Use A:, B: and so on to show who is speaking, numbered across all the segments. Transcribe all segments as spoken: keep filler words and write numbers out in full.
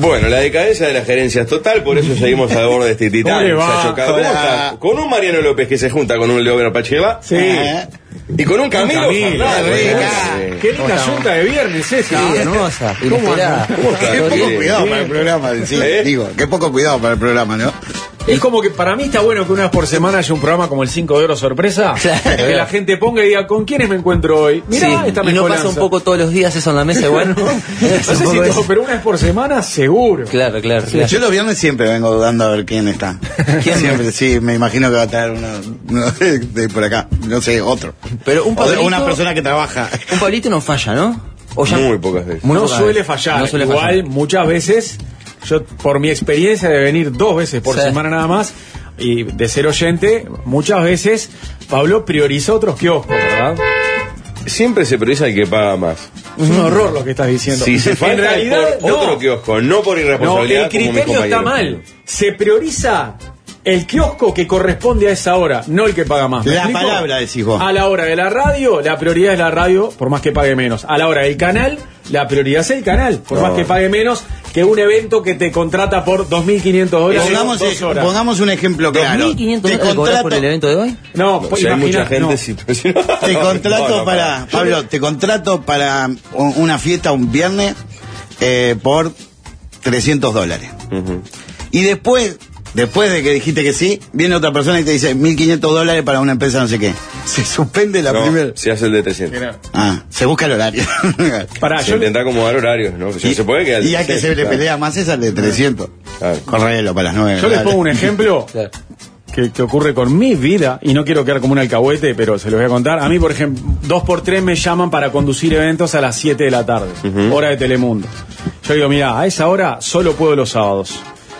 A: Bueno, la decadencia de la gerencia es total, por eso seguimos a bordo de este titán.
B: ¿Cómo va?
A: ¿Cómo está? Con un Mariano López que se junta con un Leógrado Pacheva.
B: Sí.
A: Eh, y con un Camilo,
B: Camilo,
A: Fernández.
B: eh, Qué linda junta de viernes esa.
C: Sí, hermosa.
B: ¿Cómo
C: Inesperada.
B: anda?
A: ¿Cómo está?
D: Qué poco
A: Sí.
D: cuidado
B: Sí.
D: para el programa, sí,
A: ¿Eh?
D: digo, qué poco cuidado para el programa, ¿no?
B: Es como que para mí está bueno que una vez por semana haya un programa como el cinco de oro sorpresa.
C: Claro.
B: Que la gente ponga y diga, ¿con quiénes me encuentro hoy? Mirá,
C: Sí,
B: esta
C: y no
B: mezcolanza.
C: pasa un poco todos los días eso en la mesa igual.
B: No sé si todo, pero una vez por semana, seguro.
C: Claro, claro. claro.
D: Yo los viernes siempre vengo dudando a ver quién está.
C: ¿Quién?
D: Siempre, sí, me imagino que va a estar uno, uno de, de por acá, no sé, otro.
C: Pero un
D: O de
C: Pablito,
D: una persona que trabaja.
C: un Pablito no falla, ¿no? O ya-
A: Muy pocas veces.
C: Muy
B: no
C: pocas
B: suele
C: veces.
B: fallar.
C: No suele
B: Igual,
C: fallar.
B: muchas veces, yo por mi experiencia de venir dos veces por
C: Sí.
B: semana nada más, y de ser oyente, muchas veces Pablo prioriza otros kioscos, ¿verdad?
A: Siempre se prioriza el que paga más.
B: Es un horror lo que estás diciendo.
A: Si se
B: en
A: falta
B: realidad,
A: por
B: no.
A: otro kiosco, no por
B: No,
A: irresponsabilidad.
B: el
A: como mis
B: criterio está
A: compañeros.
B: mal. Se prioriza el kiosco que corresponde a esa hora, no el que paga más. ¿Me
D: La
B: explico?
D: palabra, decís vos.
B: A la hora de la radio, la prioridad es la radio, por más que pague menos. A la hora del canal, la prioridad es el canal, por
A: No.
B: más que pague menos que un evento que te contrata por dos mil quinientos dólares.
D: Pongamos,
B: dos horas.
D: pongamos un ejemplo claro.
C: ¿dos mil quinientos
D: Te
C: dólares cobrar por el
D: contrato,
C: evento de hoy?
B: No,
A: No,
B: pues
A: si hay
B: imagina-
A: mucha gente,
B: no.
A: sí, pero si no-
D: te contrato
A: No, no,
D: para, Pablo, te contrato para un- una fiesta un viernes eh, por trescientos dólares.
A: Ujú.
D: Y después, después de que dijiste que sí, viene otra persona y te dice mil quinientos dólares para una empresa no sé qué. Se suspende la
A: No,
D: primera.
A: se hace el de trescientos.
B: Mira.
D: Ah, se busca el horario.
B: Pará,
A: Se
B: yo
A: intenta acomodar horarios, ¿no? Si no
D: y,
A: se puede quedar.
D: y a que se le pelea más es al de trescientos.
A: Claro.
D: Correlo para las nueve.
B: Yo les
D: dale.
B: pongo un ejemplo
C: Claro.
B: que, que ocurre con mi vida, y no quiero quedar como un alcahuete, pero se los voy a contar. A mí, por ejemplo, dos por tres me llaman para conducir eventos a las siete de la tarde, hora de Telemundo. Yo digo, mira, a esa hora solo puedo los sábados.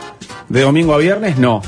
B: De domingo a viernes, no.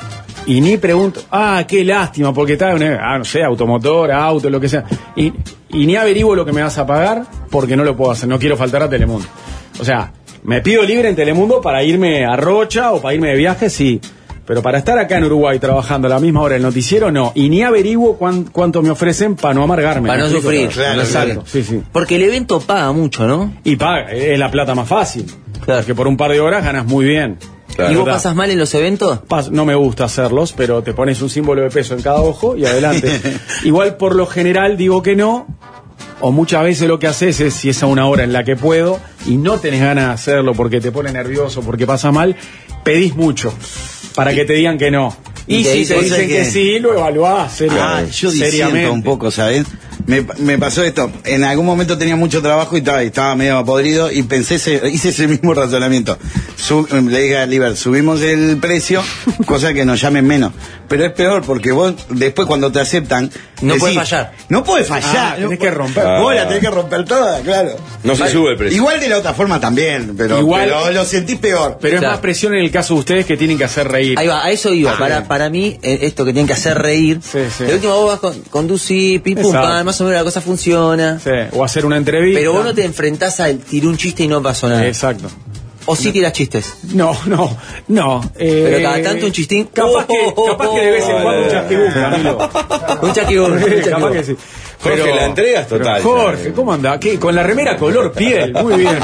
B: Y ni pregunto, ah, qué lástima, porque está, ah, no sé, automotor, auto, lo que sea. Y, y ni averiguo lo que me vas a pagar porque no lo puedo hacer, no quiero faltar a Telemundo. O sea, me pido libre en Telemundo para irme a Rocha o para irme de viaje, sí. Pero para estar acá en Uruguay trabajando a la misma hora del noticiero, no. Y ni averiguo cuán- cuánto me ofrecen para no amargarme.
C: Para
B: ¿me
C: no
B: explico?
C: sufrir.
D: Claro,
B: Exacto, sí, sí.
C: Porque el evento paga mucho, ¿no?
B: Y paga, es la plata más fácil.
C: Claro.
B: Porque por un par de horas ganas muy bien.
A: Claro.
C: ¿Y vos
B: ¿Verdad?
C: pasas mal en los eventos?
B: Pas- No me gusta hacerlos, pero te pones un símbolo de peso en cada ojo y adelante. Igual por lo general digo que no, o muchas veces lo que haces es, si es a una hora en la que puedo y no tenés ganas de hacerlo porque te pone nervioso, porque pasa mal, pedís mucho para que te digan que no. Y,
C: Y te
B: si
C: dicen-
B: te dicen
D: o sea
B: que,
D: que-
B: sí, lo evaluás serio-
D: Ah, yo
B: seriamente.
D: disiento un poco, ¿sabes? Me, me pasó esto. En algún momento tenía mucho trabajo y estaba, y estaba medio podrido y pensé, ese- hice ese mismo razonamiento. Sub- le dije a Liber, subimos el precio, cosa que nos llamen menos. Pero es peor porque vos, después cuando te aceptan...
C: No puedes fallar.
D: No puedes fallar.
B: Ah, tenés
D: no
B: que
D: pu-
B: romper.
D: Vos la
A: Ah.
D: tenés que romper toda, claro.
A: No se sube el precio.
D: Igual de la otra forma también, pero,
B: Igual-
D: pero lo sentís peor.
B: Pero es
C: Claro.
B: más presión en el caso de ustedes que tienen que hacer reír.
C: Ahí va, a eso iba.
D: Ah,
C: para,
D: bien.
C: para mí, eh, esto que tienen que hacer reír.
B: Sí, sí.
C: De último vos vas con, conducir, pim pum
B: Exacto.
C: pam, más o menos la cosa funciona.
B: Sí, o hacer una entrevista.
C: Pero vos no te enfrentás al tiré un chiste y no pasó nada.
B: Exacto.
C: O sí tiras chistes.
B: No, no, no. eh,
C: Pero cada tanto un chistín.
B: Capaz que,
C: Oh, oh,
B: capaz que de vez en
C: oh,
B: cuando un
C: oh,
B: chasquibum, Camilo.
C: Un chasquibum, un
B: Sí,
C: chasquibum.
B: capaz que sí.
A: Jorge, la entrega es total,
B: pero Jorge,
A: ya.
B: ¿cómo anda? ¿Qué? Con la remera color piel, muy bien.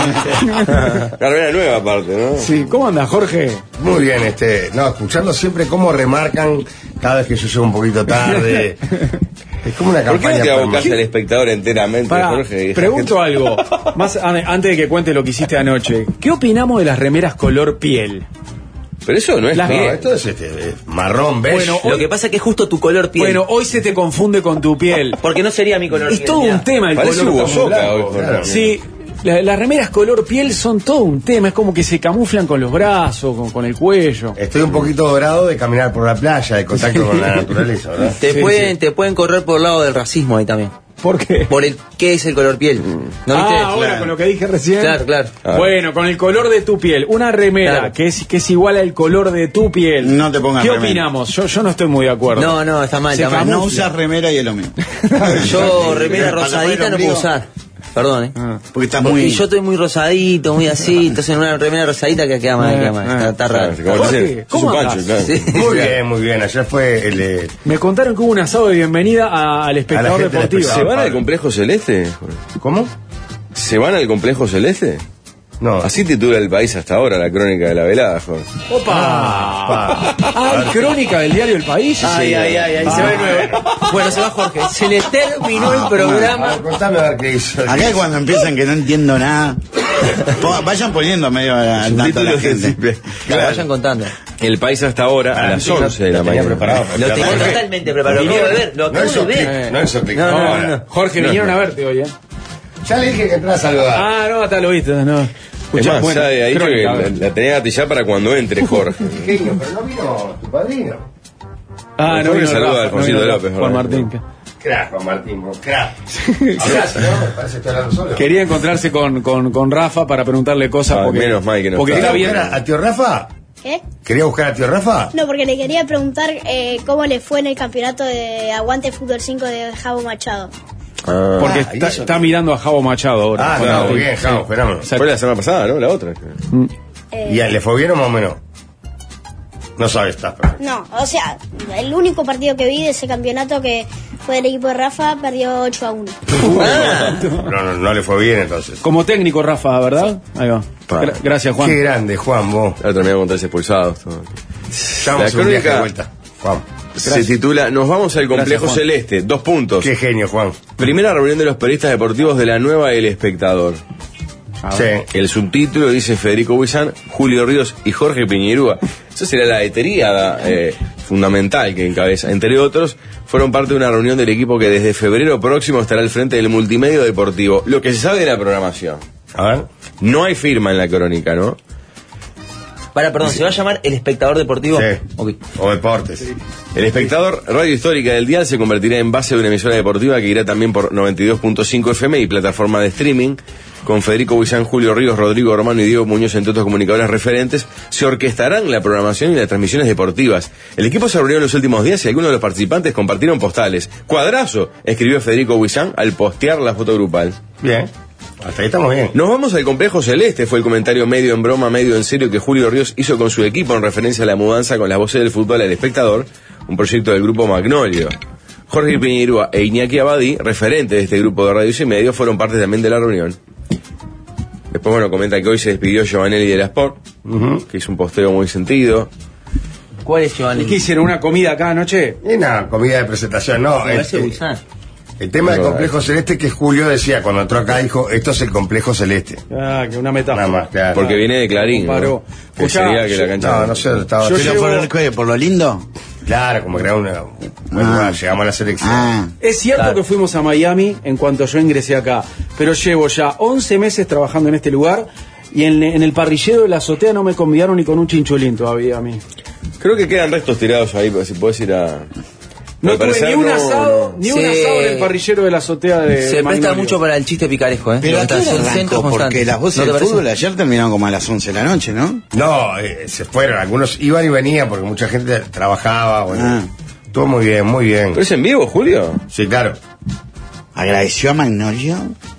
A: Carrera nueva aparte, ¿no?
B: Sí, ¿cómo anda, Jorge?
E: Muy bien, este, no, escuchando siempre cómo remarcan cada vez que yo llego un poquito tarde. Es como una
A: ¿Por qué
E: campaña.
A: no te abocás
E: permanente.
A: al espectador enteramente,
B: Pará,
A: Jorge?
B: pregunto algo, más an- antes de que cuente lo que hiciste anoche. ¿Qué opinamos de las remeras color piel?
A: Pero eso no es
B: Las-
E: No,
A: bien.
E: esto es este, eh, marrón, beige.
B: Bueno,
C: Lo que pasa es que es justo tu color piel.
B: Bueno, hoy se te confunde con tu piel.
C: porque no sería mi color
B: Es
C: piel.
B: todo
C: mirá.
B: un tema el
A: Parece
B: color
A: Hugo
B: tan
A: Soca
B: blanco.
A: hoy, Jorge.
E: Claro.
B: Sí, la- las remeras color piel son todo un tema, es como que se camuflan con los brazos, con, con el cuello.
E: Estoy un poquito dorado de caminar por la playa, de contacto con la naturaleza, ¿verdad?
C: Te,
B: Sí,
C: pueden,
B: sí.
C: te pueden correr por el lado del racismo ahí también.
B: ¿Por qué?
C: Por el qué es el color piel. ¿No viste?
B: Ah, ahora
D: Claro.
B: con lo que dije recién.
C: Claro, claro.
A: Ah.
B: Bueno, con el color de tu piel, una remera
C: Claro.
B: que es que es igual al color de tu piel.
D: No te pongas
B: ¿Qué
D: remera.
B: opinamos? Yo yo no estoy muy de acuerdo.
C: No, no, está mal,
B: Se
C: está mal.
D: No
B: camufla.
D: usas remera y es lo mismo.
C: Yo remera
D: Para tapar el
C: rosadita no
D: ombligo.
C: puedo usar. Perdón, ¿eh?
B: Ah.
D: Porque estás
C: Porque
D: muy...
C: yo estoy muy rosadito, muy así, entonces en una remera rosadita que queda mal,
B: Eh,
C: queda mal.
B: eh.
C: Está, está raro.
A: Claro, como
B: Jorge,
A: dice,
B: ¿cómo
A: es un
B: andás?
A: pancho, claro.
C: Sí.
E: Muy bien, muy bien. Ayer fue el de...
B: Me contaron que hubo un asado de bienvenida a- al espectador
E: gente del
B: deportivo.
A: ¿Se
E: espectador.
A: van al complejo celeste? Jorge?
E: ¿Cómo?
A: ¿Se van al complejo celeste?
E: No.
A: Así titula El País hasta ahora, la crónica de la velada, Jorge.
B: ¡Opa!
E: Ah,
B: Ah, crónica del diario El País.
C: Ay,
B: Sí.
C: ay, ay, ay, se va de nuevo. Bueno, se va Jorge. Se le terminó el
E: A
C: programa.
E: ver, contame a ver qué hizo.
D: Acá es cuando empiezan que no entiendo nada. Po- Vayan poniendo medio al tanto a la
A: Subtítulos
D: gente.
A: sensibles.
C: Que lo vayan contando.
A: El País hasta ahora, a
E: Ah,
A: las
E: sí, no-
A: once de la
E: lo tenía
A: mañana.
E: preparado.
C: Lo tengo
E: Jorge,
C: totalmente preparado. Lo acabo de ver. Lo
E: No
C: acabo
E: es
C: de ver.
E: obli- no es obligado.
C: No, no, no,
E: Ahora.
C: no.
B: Jorge,
E: No,
B: vinieron
E: no.
B: a verte hoy, ¿eh?
E: Ya le dije que entrara a saludar.
B: Ah, no, hasta lo viste, no.
A: Es
B: Escuchá,
A: más,
B: bueno,
A: ya había dicho que
B: crónica, a
A: la,
B: ver.
A: la tenía gatillada para cuando entre Jorge.
E: Genio, pero no vino tu padrino.
B: Ah, no
A: Jorge
B: vino
A: saluda
B: Rafa,
A: a Alfonsito
B: no vino
A: López,
B: Juan
A: Jorge.
B: Martín. que-
E: Crack, Juan Martín, vos, crack. Abrazo, ¿no? Me parece que estoy hablando solo.
B: Quería encontrarse con, con, con Rafa para preguntarle cosas
A: Ah,
B: porque,
A: menos mal que no
B: porque
A: está.
B: está
E: ¿Quería
B: bien.
E: buscar a, a tío Rafa?
F: ¿Qué?
E: ¿Quería buscar a tío Rafa?
F: No, porque le quería preguntar eh, cómo le fue en el campeonato de Aguante Fútbol cinco de Javo Machado.
A: Ah,
B: Porque
E: Ah, ¿y
B: está,
E: eso
B: está
E: qué?
B: mirando a Javo Machado ahora.
E: Ah,
B: Con
E: no,
B: Martín.
E: bien, Javo, fenómeno.
B: Exacto.
A: fue la semana pasada, ¿no? La otra.
F: Eh,
E: ¿Y le fue bien o más o menos? No sabes, está perfecto.
F: No, o sea, el único partido que vi de ese campeonato que fue del equipo de Rafa perdió ocho a uno.
C: Ah,
E: No, no, no le fue bien entonces.
B: Como técnico, Rafa, ¿verdad? Ahí va.
A: Pa.
B: Gra- gracias, Juan.
E: Qué grande, Juan, vos.
A: Ya terminamos con tres expulsados. todo.
E: Ya vamos
A: La
E: a un viaje de
A: crónica
E: vuelta. Juan.
A: se titula Nos vamos al complejo
B: Gracias, Juan.
A: celeste. Dos puntos.
E: Qué genio, Juan.
A: Primera reunión de los periodistas deportivos de la nueva El Espectador.
B: A
E: Sí.
B: ver.
A: El subtítulo dice Federico Huizán, Julio Ríos y Jorge Piñerúa. Esa será la eteríada eh, fundamental que encabeza. Entre otros, fueron parte de una reunión del equipo que desde febrero próximo estará al frente del multimedio deportivo. Lo que se sabe de la programación.
E: A ver.
A: No hay firma en la crónica, ¿no?
C: para, perdón, ¿se va a llamar El Espectador Deportivo?
E: Sí.
C: Ok.
E: O deportes.
A: El Espectador, radio histórica del dial, se convertirá en base de una emisora deportiva que irá también por noventa y dos punto cinco F M y plataforma de streaming. Con Federico Huizán, Julio Ríos, Rodrigo Romano y Diego Muñoz, entre otros comunicadores referentes, se orquestarán la programación y las transmisiones deportivas. El equipo se reunió en los últimos días y algunos de los participantes compartieron postales. Cuadrazo, escribió Federico Huizán al postear la foto grupal.
E: Bien. Hasta ahí estamos bien.
A: Nos vamos al complejo celeste, fue el comentario medio en broma, medio en serio que Julio Ríos hizo con su equipo en referencia a la mudanza con las voces del fútbol al Espectador, un proyecto del grupo Magnolio. Jorge Piñerúa e Iñaki Abadí, referentes de este grupo de radios y medios, fueron parte también de la reunión. Después, bueno, comenta que hoy se despidió Giovanelli de la Sport,
E: Ujú.
A: que hizo un posteo muy sentido.
C: ¿Cuál es, Giovanni?
B: ¿Y qué hicieron? ¿Una comida acá anoche?
E: Y una comida de presentación, no.
C: Me parece
E: este,
C: Huizán.
E: el tema del
A: No,
E: complejo celeste que Julio decía cuando entró acá, dijo, esto es el complejo celeste.
B: Ah, que una metáfora.
E: Nada más, claro.
A: Porque viene de Clarín, ¿no?
B: Comparó.
A: Que
B: Escuchá,
A: sería que la cancha...
E: No, no sé, estaba...
B: Yo
D: ¿Pero
B: llevo-
D: por, el, qué? ¿Por lo lindo?
E: Claro, como crear una... Bueno,
D: Ah.
E: bueno, llegamos a la selección.
D: Ah,
B: Es cierto
C: Claro.
B: que fuimos a Miami en cuanto yo ingresé acá, pero llevo ya once meses trabajando en este lugar y en, en el parrillero de la azotea no me convidaron ni con un chinchulín todavía a mí.
A: Creo que quedan restos tirados ahí, pero si puedes ir a...
B: No
A: Al
B: tuve
A: parecer
B: ni un
A: no-
B: asado, ni un
C: Se-
B: asado en el parrillero de la azotea de
C: Se presta
B: Magnolio.
C: mucho para el chiste picaresco, ¿eh?
D: pero
C: Lo
D: ¿a
C: que
D: qué
C: está-
D: hora
C: son centros
D: arrancó? Porque
C: constantes.
D: las voces
C: ¿No te
D: del
C: parece?
D: fútbol ayer terminaron como a las once de la noche, ¿no?
E: No, eh, se fueron. Algunos iban y venían porque mucha gente trabajaba. Bueno,
D: Ah.
E: estuvo muy bien, muy bien.
A: ¿Pero es en vivo, Julio?
E: Sí, claro.
D: ¿Agradeció a Magnolio?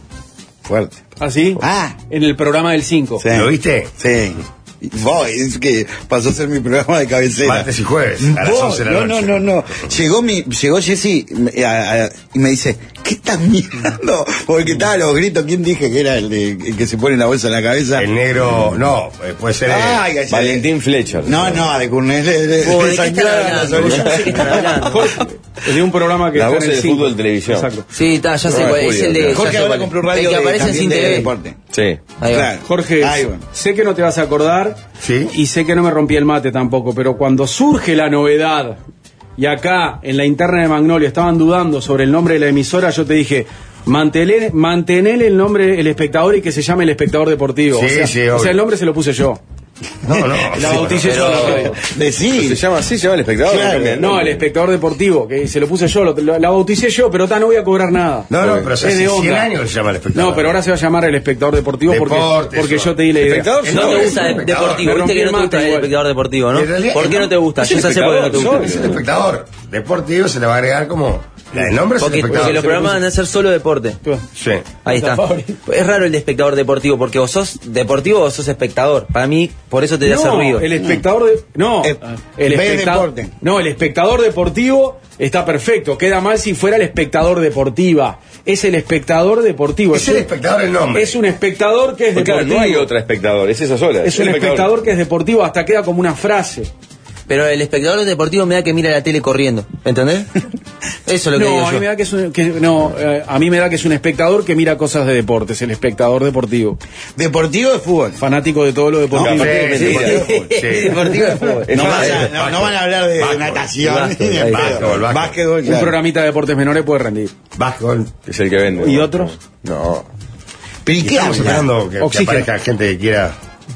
D: Fuerte.
B: ¿Ah, sí?
D: Ah.
B: En el programa del cinco.
D: Sí.
E: ¿Lo viste?
D: Sí. Vos, es que pasó a ser mi programa de cabecera.
E: Martes y jueves, a las
D: Vos,
E: once de la
D: no,
E: noche.
D: no, no, no. Llegó mi, llegó Jessy me- a- a- y me dice, ¿qué estás mirando? Porque estaba a los gritos, ¿quién dije que era el, de, el que se pone la bolsa en la cabeza?
E: El negro, no, eh, puede ser... eh,
D: Ay, que-
A: Valentín Fletcher.
D: No, no, de Curnés de, de,
C: Oh,
D: de
C: ¿de qué
D: San
C: están
D: Clara,
C: hablando?
D: la
C: Yo
D: Soledad.
C: no sé qué están hablando.
B: Es de un programa que
A: La
B: está
A: voz
B: en el
A: del
B: cinco.
A: fútbol televisión.
B: Exacto.
C: Sí, está, ya sé
A: No,
C: cuál es.
A: Julio,
C: El de.
A: claro.
C: ya
D: Jorge
C: sé
D: ahora
C: cuál es.
D: compró un
C: El
D: radio
C: que
D: de,
C: aparece en
D: también
C: Sin
D: de
C: T V.
D: deporte.
A: Sí.
C: Ahí va.
D: Claro.
B: Jorge,
D: Ahí va.
B: sé que no te vas a acordar
E: Sí.
B: y sé que no me rompí el mate tampoco, pero cuando surge la novedad y acá en la interna de Magnolio estaban dudando sobre el nombre de la emisora, yo te dije, mantener, mantener el nombre El Espectador y que se llame El Espectador Deportivo.
E: Sí,
B: o sea,
E: sí,
B: o
E: obvio.
B: sea, el nombre se lo puse yo.
E: No, no.
B: La
E: sí,
B: bauticé
C: pero-
B: yo. la radio.
D: Decí.
A: ¿Se llama así? ¿Se llama El Espectador?
D: Claro.
A: Cambia el
B: No,
A: nombre.
B: El Espectador Deportivo, que se lo puse yo, lo- lo- la bauticé yo, pero ta, no voy a cobrar nada.
E: No, no,
A: Ok.
E: pero
B: Es
E: hace
B: de
E: cien
B: onda.
E: años que se llama el espectador.
B: No, pero ahora se va a llamar El Espectador Deportivo porque,
E: Deportes,
B: porque
E: eso.
B: yo te di la idea.
A: Espectador,
C: No te
A: No,
C: gusta
E: es
C: el
E: un
C: deportivo,
B: Me
C: viste
B: rompí
C: que
B: el
C: no te gusta
B: mate
C: el
B: igual.
C: espectador deportivo, ¿no?
E: En realidad,
C: ¿Por qué no te gusta?
A: es
C: Yo
A: el
C: ya sé por qué no te
A: espectador,
C: gusta.
E: Es el espectador deportivo, se le va a agregar como El nombre es el
C: Porque,
E: espectador.
C: porque los programas van a ser solo deporte.
E: Sí.
C: Ahí está. Es raro el de espectador deportivo, porque o sos deportivo o sos espectador. Para mí, por eso te hace
B: No,
C: ruido.
B: el espectador de, no,
D: Eh,
B: el
D: ve
B: espectador,
D: deporte.
B: no, el espectador deportivo está perfecto. Queda mal si fuera el espectador deportiva. Es el espectador deportivo.
E: Es el espectador el nombre.
B: Es un espectador que es
A: Porque
B: deportivo.
A: no hay otra espectador, es esa sola.
B: Es un espectador que es deportivo, hasta queda como una frase.
C: Pero el espectador deportivo me da que mira la tele corriendo. ¿Entendés? Eso es lo que
B: No,
C: digo
B: a mí
C: yo.
B: me da que es un, que- no, eh, a mí me da que es un espectador que mira cosas de deportes, el espectador deportivo.
D: Deportivo de fútbol.
B: Fanático de todo lo deportivo.
E: No,
A: Sí,
E: sí,
A: mentira.
E: sí.
C: Deportivo de fútbol.
A: Es
D: No,
A: más,
D: van a,
A: eh,
D: no, no van a hablar de
E: Básquetbol.
D: natación.
C: Básquetbol,
D: ni de
C: ahí
D: pedo.
E: está. Básquetbol,
D: Básquetbol,
B: Un
D: claro.
B: programita de deportes menores puede rendir.
E: Básquetbol.
A: es el que vende.
B: ¿Y
A: ¿no?
B: otros?
A: No.
D: Pero ¿y
E: Y
D: qué
E: estamos
D: hablan?
E: esperando que, que
B: Oxígeno.
E: aparezca gente que quiera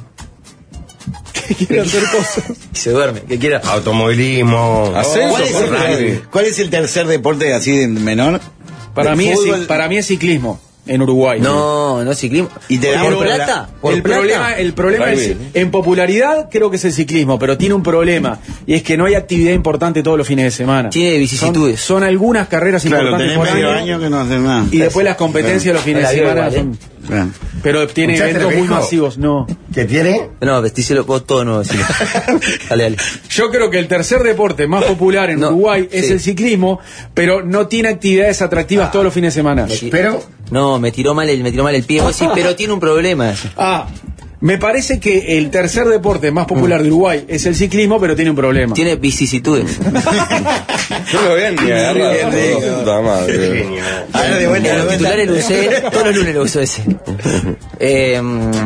B: Quiere hacer cosas.
C: Y se duerme, que quiera.
E: automovilismo.
A: Ascenso,
D: ¿Cuál es,
A: por
D: el,
A: rugby.
D: cuál es el tercer deporte así de menor?
B: Para
D: De
B: mí, es,
D: fútbol.
B: para mí es ciclismo en Uruguay.
C: No, no ciclismo.
D: Y te dan
C: ¿Por
D: por
C: plata? ¿Por
B: el
C: plata?
B: problema, el problema
A: Rugby.
B: es, en popularidad creo que es el ciclismo, pero tiene un problema, y es que no hay actividad importante todos los fines de semana.
C: Tiene vicisitudes.
B: Son, son algunas carreras
D: Claro,
B: importantes
D: tenés
B: por
D: medio
B: año,
D: año que no hacen nada.
B: y después las competencias los fines
C: La
B: de
C: vio
B: semana
C: igual,
B: son...
D: Claro.
B: Pero tiene
E: ¿Escuchaste
B: eventos
E: lo que
B: muy
E: dijo?
B: masivos, no.
E: ¿Qué tiene?
C: No, vestíselo vos todo nuevo. decilo. Dale, dale.
B: Yo creo que el tercer deporte más popular en
C: No,
B: Uruguay es
C: sí.
B: el ciclismo, pero no tiene actividades atractivas todos los fines de semana.
E: Pero
C: No, me tiró mal el, me tiró mal el pie. Vos decís, pero tiene un problema. ese.
B: Ah, me parece que el tercer deporte más popular de Uruguay es el ciclismo, pero tiene un problema.
C: Tiene vicisitudes.
A: No lo vean ni agarrar.
D: Qué rico.
A: Puta madre.
E: genio.
D: A ver, de vuelta,
C: En
D: de
C: los
D: vuelta.
C: titulares lo usé, todos los lunes lo uso ese. Eh,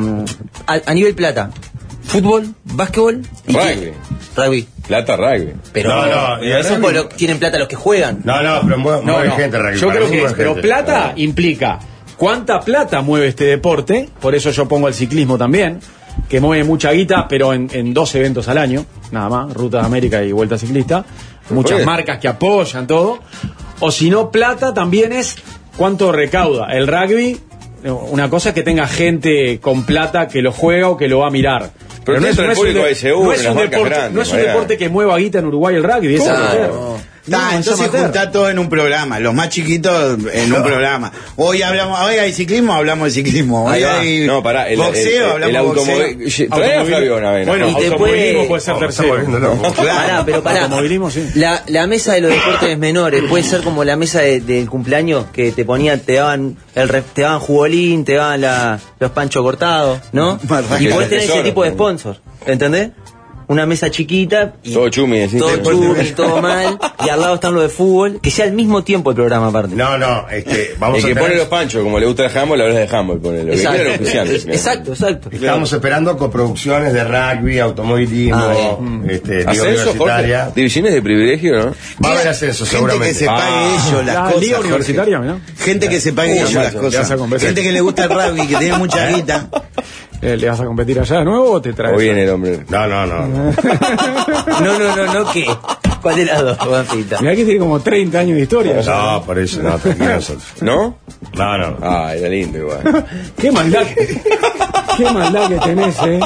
C: a, a nivel plata, fútbol, básquetbol y
A: Rugby.
C: qué? Rugby.
A: Plata rugby.
C: Pero
E: No, no, y
C: eso
E: el
C: por
E: rugby-
C: lo- tienen plata los que juegan.
E: No, no, pero mueve,
B: No,
E: mueve
B: no.
E: gente rugby.
B: Yo
E: Para
B: creo
E: mí
B: que es,
E: mueve
B: pero
E: gente.
B: plata implica cuánta plata mueve este deporte, por eso yo pongo el ciclismo también, que mueve mucha guita, pero en, en dos eventos al año, nada más, Ruta de América y Vuelta Ciclista, muchas
A: Oye.
B: marcas que apoyan todo, o si no, plata también es cuánto recauda. El rugby, una cosa es que tenga gente con plata que lo juega o que lo va a mirar.
A: Pero no entra el
B: un
A: público
B: de-
A: de S U,
B: no es
A: en las
B: un
A: marcas
B: deporte,
A: grandes,
B: no es un
A: Mariano.
B: deporte que mueva guita en Uruguay el rugby, es
A: ¿Cómo?
B: amateur.
C: No.
B: No,
D: Ah,
B: es
D: entonces
B: amateur.
D: juntá todo en un programa, los más chiquitos en un programa. Hoy hablamos, hoy hay ciclismo, hablamos de ciclismo. Hoy
C: Ahí va.
D: hay
A: No, pará, el,
D: boxeo,
A: el,
D: hablamos
A: el
D: de boxeo.
A: automóvil. Trae a Flavio una vez.
B: Bueno,
C: Y te
B: automovilismo
C: puede-
B: puede ser
E: Oh,
B: tercero.
E: estamos volviendo locos.
C: Pará, pero pará.
B: Automovilismo, sí.
C: La, la mesa de los deportes menores puede ser como la mesa de- del cumpleaños que te ponían, te daban el ref- te daban jugolín, te daban la, los panchos cortados, ¿no?
D: Marraje
C: Y
A: de
C: podés tener ese
A: tesoro.
C: tipo de sponsor, ¿entendés? Una mesa chiquita y
A: Todo chumi, decís.
C: todo chumi, todo mal, y al lado están los de fútbol, que sea al mismo tiempo el programa aparte.
E: No, no, este, vamos
A: El
E: a
A: que
E: tener-
A: pone los panchos, como le gusta el handball, hablas de handball. Pone lo que quiera los oficiales.
C: exacto, exacto.
E: Estamos esperando coproducciones de rugby, automovilismo,
C: Ah,
E: este, liga
A: Ascenso,
E: universitaria.
A: Jorge. Divisiones de privilegio, ¿no?
E: Va a haber ascenso,
D: Gente
E: seguramente.
D: que se pague
A: Ah.
D: ellos las
B: La
D: cosas.
B: liga
D: Jorge.
B: universitaria, ¿no?
D: Gente que se pague
B: Uh,
D: ellos
B: macho,
D: las
B: ya vas a
D: cosas.
B: convencer.
D: Gente que le gusta el rugby, que tiene mucha guita.
B: Eh, ¿Le vas a competir allá de nuevo o te traes?
A: O viene el hombre.
E: No, no, no. no.
C: No, no, no, no, ¿qué? ¿Cuál de las dos, Juanpita?
B: Mirá que tiene como treinta años de historia.
E: No, por eso, no, tranquilo nosotros.
A: ¿No?
E: No, no.
A: Ah, era lindo igual.
B: Qué maldad que, qué maldad que tenés, eh.